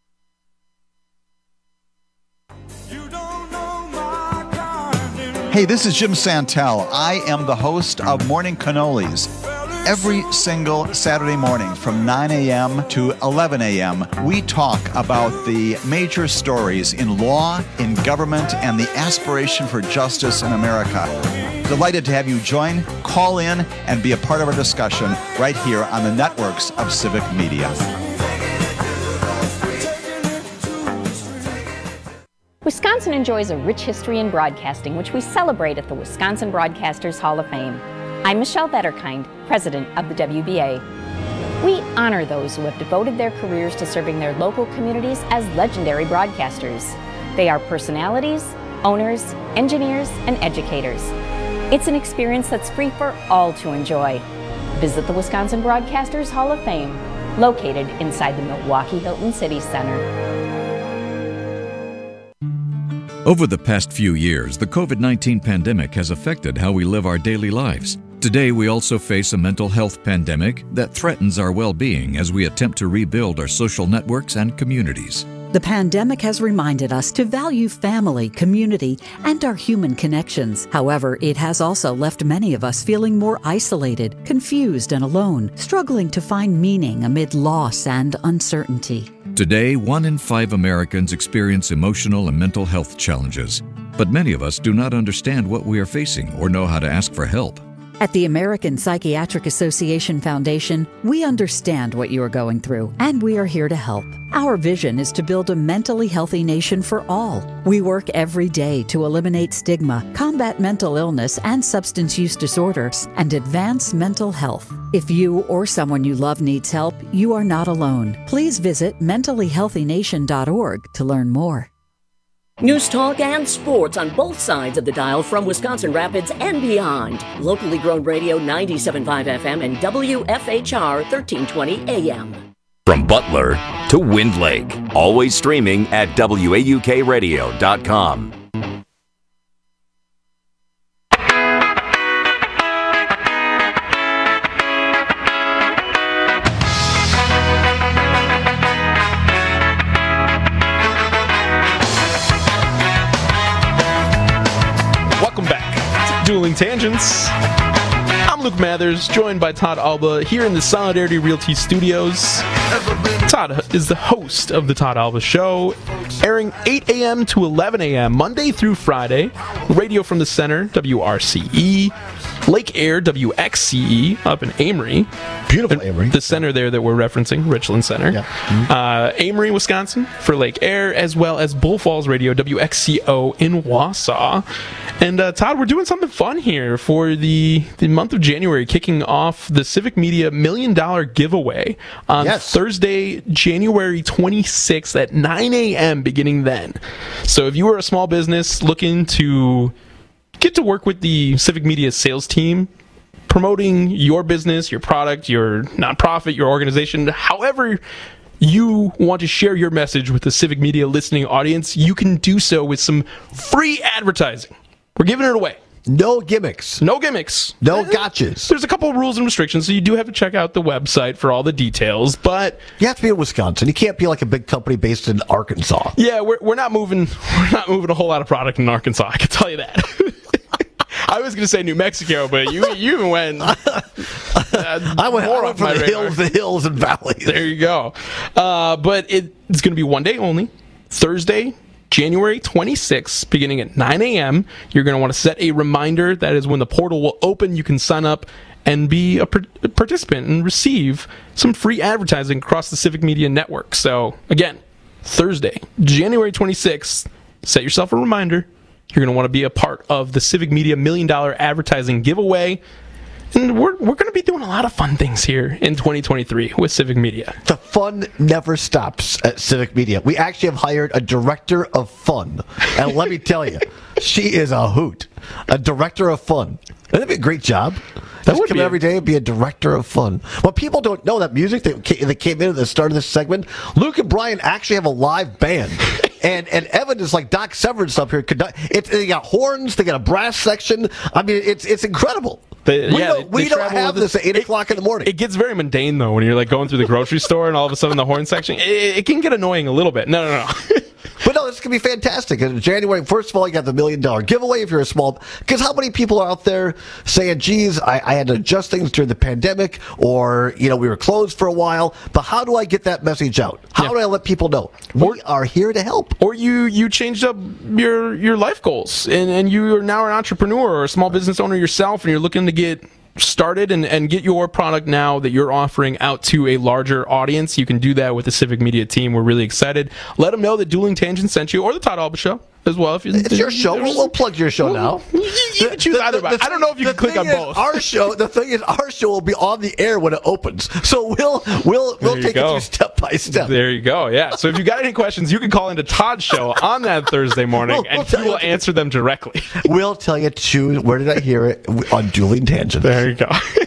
Hey, this is Jim Santel. I am the host of Morning Cannolis. Every single Saturday morning from nine a.m. to eleven a.m., we talk about the major stories in law, in government, and the aspiration for justice in America. Delighted to have you join, call in, and be a part of our discussion right here on the networks of Civic Media. Wisconsin enjoys a rich history in broadcasting, which we celebrate at the Wisconsin Broadcasters Hall of Fame. I'm Michelle Vetterkind, president of the W B A. We honor those who have devoted their careers to serving their local communities as legendary broadcasters. They are personalities, owners, engineers, and educators. It's an experience that's free for all to enjoy. Visit the Wisconsin Broadcasters Hall of Fame, located inside the Milwaukee Hilton City Center. Over the past few years, the covid nineteen pandemic has affected how we live our daily lives. Today, we also face a mental health pandemic that threatens our well-being as we attempt to rebuild our social networks and communities. The pandemic has reminded us to value family, community, and our human connections. However, it has also left many of us feeling more isolated, confused, and alone, struggling to find meaning amid loss and uncertainty. Today, one in five Americans experience emotional and mental health challenges, but many of us do not understand what we are facing or know how to ask for help. At the American Psychiatric Association Foundation, we understand what you are going through, and we are here to help. Our vision is to build a mentally healthy nation for all. We work every day to eliminate stigma, combat mental illness and substance use disorders, and advance mental health. If you or someone you love needs help, you are not alone. Please visit mentally healthy nation dot org to learn more. News talk and sports on both sides of the dial from Wisconsin Rapids and beyond. Locally grown radio ninety-seven point five F M and W F H R thirteen twenty A M. From Butler to Wind Lake, always streaming at W A U K radio dot com. Dueling Tangents. I'm Luke Mathers, joined by Todd Alba here in the Solidarity Realty Studios. Todd is the host of the Todd Alba Show, airing eight a.m. to eleven a.m. Monday through Friday. Radio from the Center, W R C E. Lake Air, W X C E, up in Amory. Beautiful Amory. The center there that we're referencing, Richland Center. Yeah. Mm-hmm. Uh, Amory, Wisconsin, for Lake Air, as well as Bull Falls Radio, W X C O, in Wausau. And uh, Todd, we're doing something fun here for the, the month of January, kicking off the Civic Media Million Dollar Giveaway on yes. Thursday, January twenty-sixth at nine a.m. beginning then. So if you are a small business looking to get to work with the Civic Media sales team, promoting your business, your product, your nonprofit, your organization, however you want to share your message with the Civic Media listening audience, you can do so with some free advertising. We're giving it away. No gimmicks. No gimmicks. No gotchas. There's a couple of rules and restrictions, so you do have to check out the website for all the details, but you have to be in Wisconsin. You can't be like a big company based in Arkansas. Yeah, we're we're not moving we're not moving a whole lot of product in Arkansas, I can tell you that. I was going to say New Mexico, but you you even went. Uh, I went, I went from the hills, the hills and valleys. There you go. Uh, but it, it's going to be one day only. Thursday, January twenty-sixth, beginning at nine a.m. You're going to want to set a reminder. That is when the portal will open. You can sign up and be a, per- a participant and receive some free advertising across the Civic Media Network. So, again, Thursday, January twenty-sixth, set yourself a reminder. You're going to want to be a part of the Civic Media Million Dollar Advertising Giveaway. And we're we're going to be doing a lot of fun things here in twenty twenty-three with Civic Media. The fun never stops at Civic Media. We actually have hired a director of fun. And let me tell you, she is a hoot. A director of fun. That'd be a great job. That would come every day and be a director of fun. Well, people don't know that music that came, that came in at the start of this segment. Luke and Brian actually have a live band. And and Evan is like Doc Severance up here. It, they got horns. They got a brass section. I mean, it's it's incredible. They, we yeah, don't, they, we they don't have this at eight it, o'clock in the morning. It gets very mundane, though, when you're like going through the grocery store and all of a sudden the horn section, it, it can get annoying a little bit. No, no, no. But no, this can be fantastic. In January, first of all, you got the million dollar giveaway if you're a small. Because how many people are out there saying, geez, I, I had to adjust things during the pandemic, or, you know, we were closed for a while. But how do I get that message out? How yeah. do I let people know? We or, are here to help. Or you, you changed up your, your life goals, and, and you are now an entrepreneur or a small business owner yourself, and you're looking to get started and, and get your product now that you're offering out to a larger audience. You can do that with the Civic Media team. We're really excited. Let them know that Dueling Tangents sent you, or the Todd Alba Show. as well. If you, it's your show. We'll, we'll plug your show well, now. You, you can choose the, either. The, the, I don't know if you can click on is, both. Our show. The thing is, our show will be on the air when it opens. So we'll we'll we'll take go. it through step by step. There you go. Yeah. So if you got any questions, you can call into Todd's show on that Thursday morning, we'll, and we'll he will answer them directly. We'll tell you to choose. Where did I hear it? On Dueling Tangents. There you go.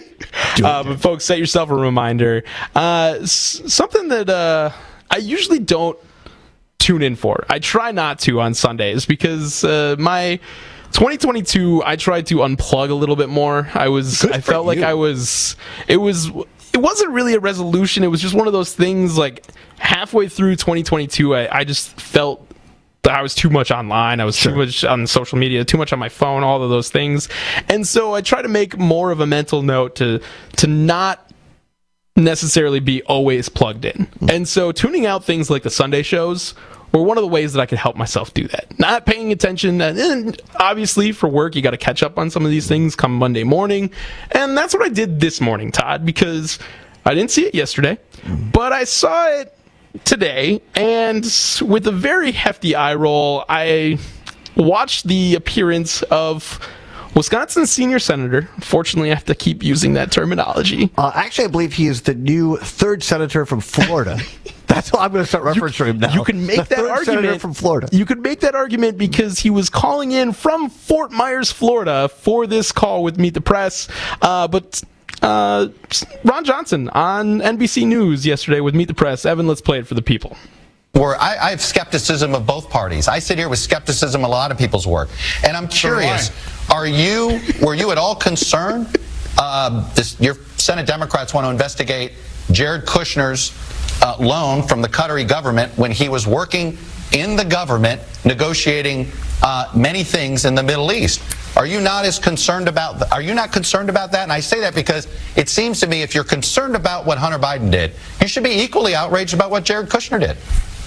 Uh, but folks, set yourself a reminder. Uh, s- something that uh, I usually don't tune in for. I try not to on Sundays because uh, my twenty twenty-two, I tried to unplug a little bit more. I was, Good I felt you. like I was. It was. It wasn't really a resolution. It was just one of those things. Like halfway through twenty twenty-two, I, I just felt. I was too much online. I was sure. too much on social media, too much on my phone, all of those things. And so I try to make more of a mental note to to not necessarily be always plugged in. Mm-hmm. And so tuning out things like the Sunday shows were one of the ways that I could help myself do that. Not paying attention. And obviously for work, you got to catch up on some of these things come Monday morning. And that's what I did this morning, Todd, because I didn't see it yesterday, mm-hmm. but I saw it today, and with a very hefty eye roll, I watched the appearance of Wisconsin's senior senator. Fortunately, I have to keep using that terminology. Uh, actually, I believe he is the new third senator from Florida. That's what I'm going to start referencing him now. You can make the that third argument senator from Florida. You could make that argument because he was calling in from Fort Myers, Florida, for this call with Meet the Press. Uh, but Uh, Ron Johnson on N B C News yesterday with Meet the Press. Evan, let's play it for the people. Where I, I have skepticism of both parties. I sit here with skepticism of a lot of people's work, and I'm curious: Are you, were you at all concerned? Uh, this, your Senate Democrats want to investigate Jared Kushner's uh, loan from the Qatari government when he was working in the government negotiating uh, many things in the Middle East. Are you not as concerned about? Th- are you not concerned about that? And I say that because it seems to me if you're concerned about what Hunter Biden did, you should be equally outraged about what Jared Kushner did.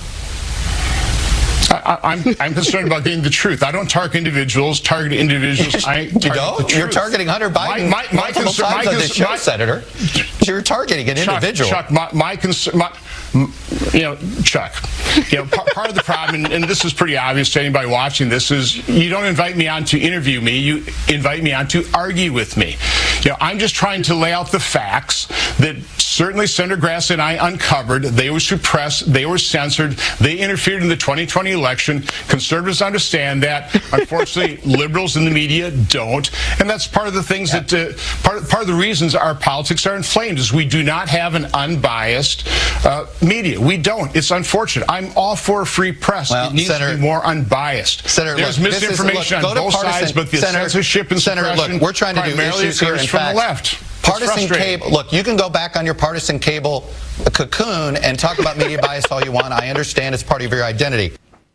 I, I'm I'm concerned about getting the truth. I don't target individuals. Target individuals. I you don't. You're targeting Hunter Biden. My, my, my concern. My concern. My, Senator. You're targeting an Chuck, individual. Chuck, my, my concern. My, you know, Chuck. You know, part, part of the problem, and, and this is pretty obvious to anybody watching this, is you don't invite me on to interview me. You invite me on to argue with me. You know, I'm just trying to lay out the facts that certainly Senator Grassley and I uncovered. They were suppressed. They were censored. They interfered in the twenty twenty election. Conservatives understand that. Unfortunately, liberals in the media don't. And that's part of the things yeah. that, uh, part, part of the reasons our politics are inflamed is we do not have an unbiased uh, media. We don't. It's unfortunate. I'm all for a free press. Well, it needs Senator, to be more unbiased. Senator, There's look, misinformation is, look, on both partisan, sides, but the Senator, censorship and Senator, suppression look, we're trying to do issues here from facts. the left. Partisan cable. Look, you can go back on your partisan cable cocoon and talk about media bias all you want. I understand it's part of your identity.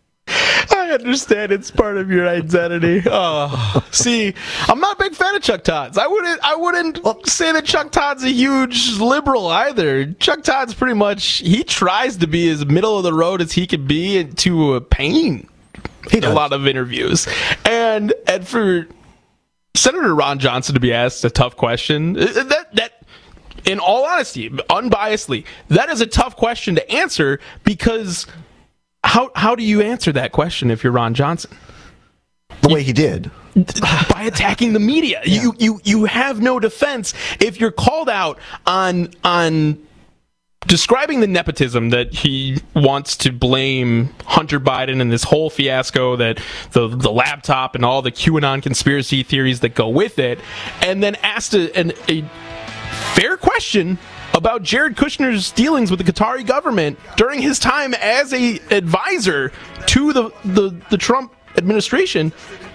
I understand it's part of your identity. Oh, see, I'm not a big fan of Chuck Todd's. I wouldn't. I wouldn't say that Chuck Todd's a huge liberal either. Chuck Todd's pretty much. He tries to be as middle of the road as he can be to a pain. He does. A lot of interviews, and and for Senator Ron Johnson to be asked a tough question, that that in all honesty, unbiasedly, that is a tough question to answer because. How how do you answer that question if you're Ron Johnson? The way he did. By attacking the media. Yeah. You you you have no defense if you're called out on on describing the nepotism that he wants to blame Hunter Biden and this whole fiasco, that the the laptop and all the QAnon conspiracy theories that go with it, and then asked a, an, a fair question about Jared Kushner's dealings with the Qatari government during his time as a advisor to the, the, the Trump administration.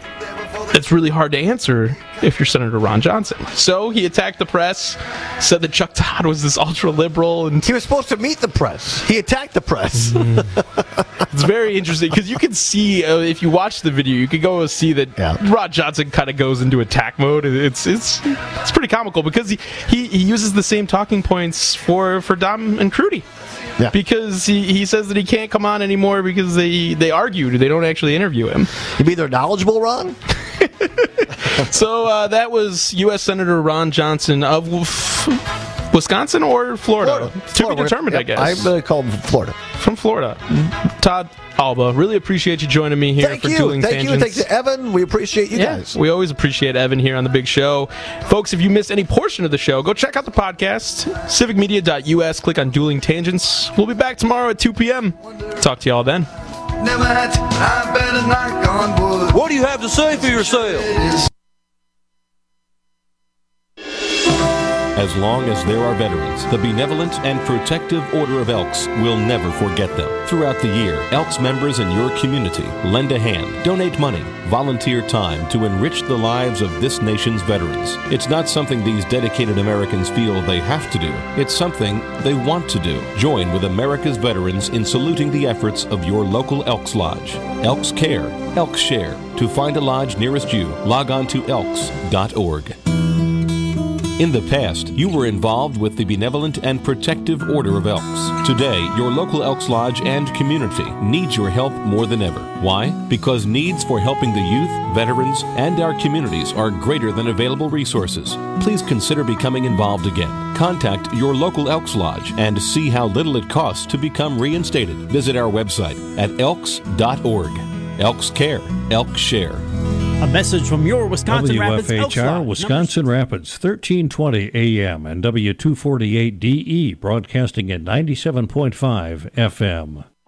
It's really hard to answer if you're Senator Ron Johnson. So he attacked the press, said that Chuck Todd was this ultra-liberal. And he was supposed to meet the press. He attacked the press. Mm. It's very interesting because you can see, uh, if you watch the video, you can go see that yeah. Ron Johnson kind of goes into attack mode. It's it's it's pretty comical because he, he, he uses the same talking points for, for Dom and Crudy. Yeah. Because he, he says that he can't come on anymore because they, they argued. They don't actually interview him. You mean they're knowledgeable, Ron? So uh, that was U S Senator Ron Johnson of Wisconsin or Florida? Florida. To Florida. be determined, Yep, I guess. I'm going to call them Florida. From Florida. Todd Alba, really appreciate you joining me here Thank for you. Dueling Thank Tangents. you. Thanks to Evan. We appreciate you yeah, guys. We always appreciate Evan here on the big show. Folks, if you missed any portion of the show, go check out the podcast, civic media dot U S. Click on Dueling Tangents. We'll be back tomorrow at two p.m. Talk to y'all then. Never had to, I better knock on wood. What do you have to say for yourself? As long as there are veterans, the Benevolent and Protective Order of Elks will never forget them. Throughout the year, Elks members in your community lend a hand, donate money, volunteer time to enrich the lives of this nation's veterans. It's not something these dedicated Americans feel they have to do. It's something they want to do. Join with America's veterans in saluting the efforts of your local Elks Lodge. Elks Care, Elks Share. To find a lodge nearest you, log on to elks dot org. In the past, you were involved with the Benevolent and Protective Order of Elks. Today, your local Elks Lodge and community needs your help more than ever. Why? Because needs for helping the youth, veterans, and our communities are greater than available resources. Please consider becoming involved again. Contact your local Elks Lodge and see how little it costs to become reinstated. Visit our website at elks dot org. Elks Care, Elks Share. A message from your Wisconsin Rapids W F H R, Wisconsin Rapids, thirteen twenty A M and W two forty-eight D E, broadcasting at ninety-seven point five F M.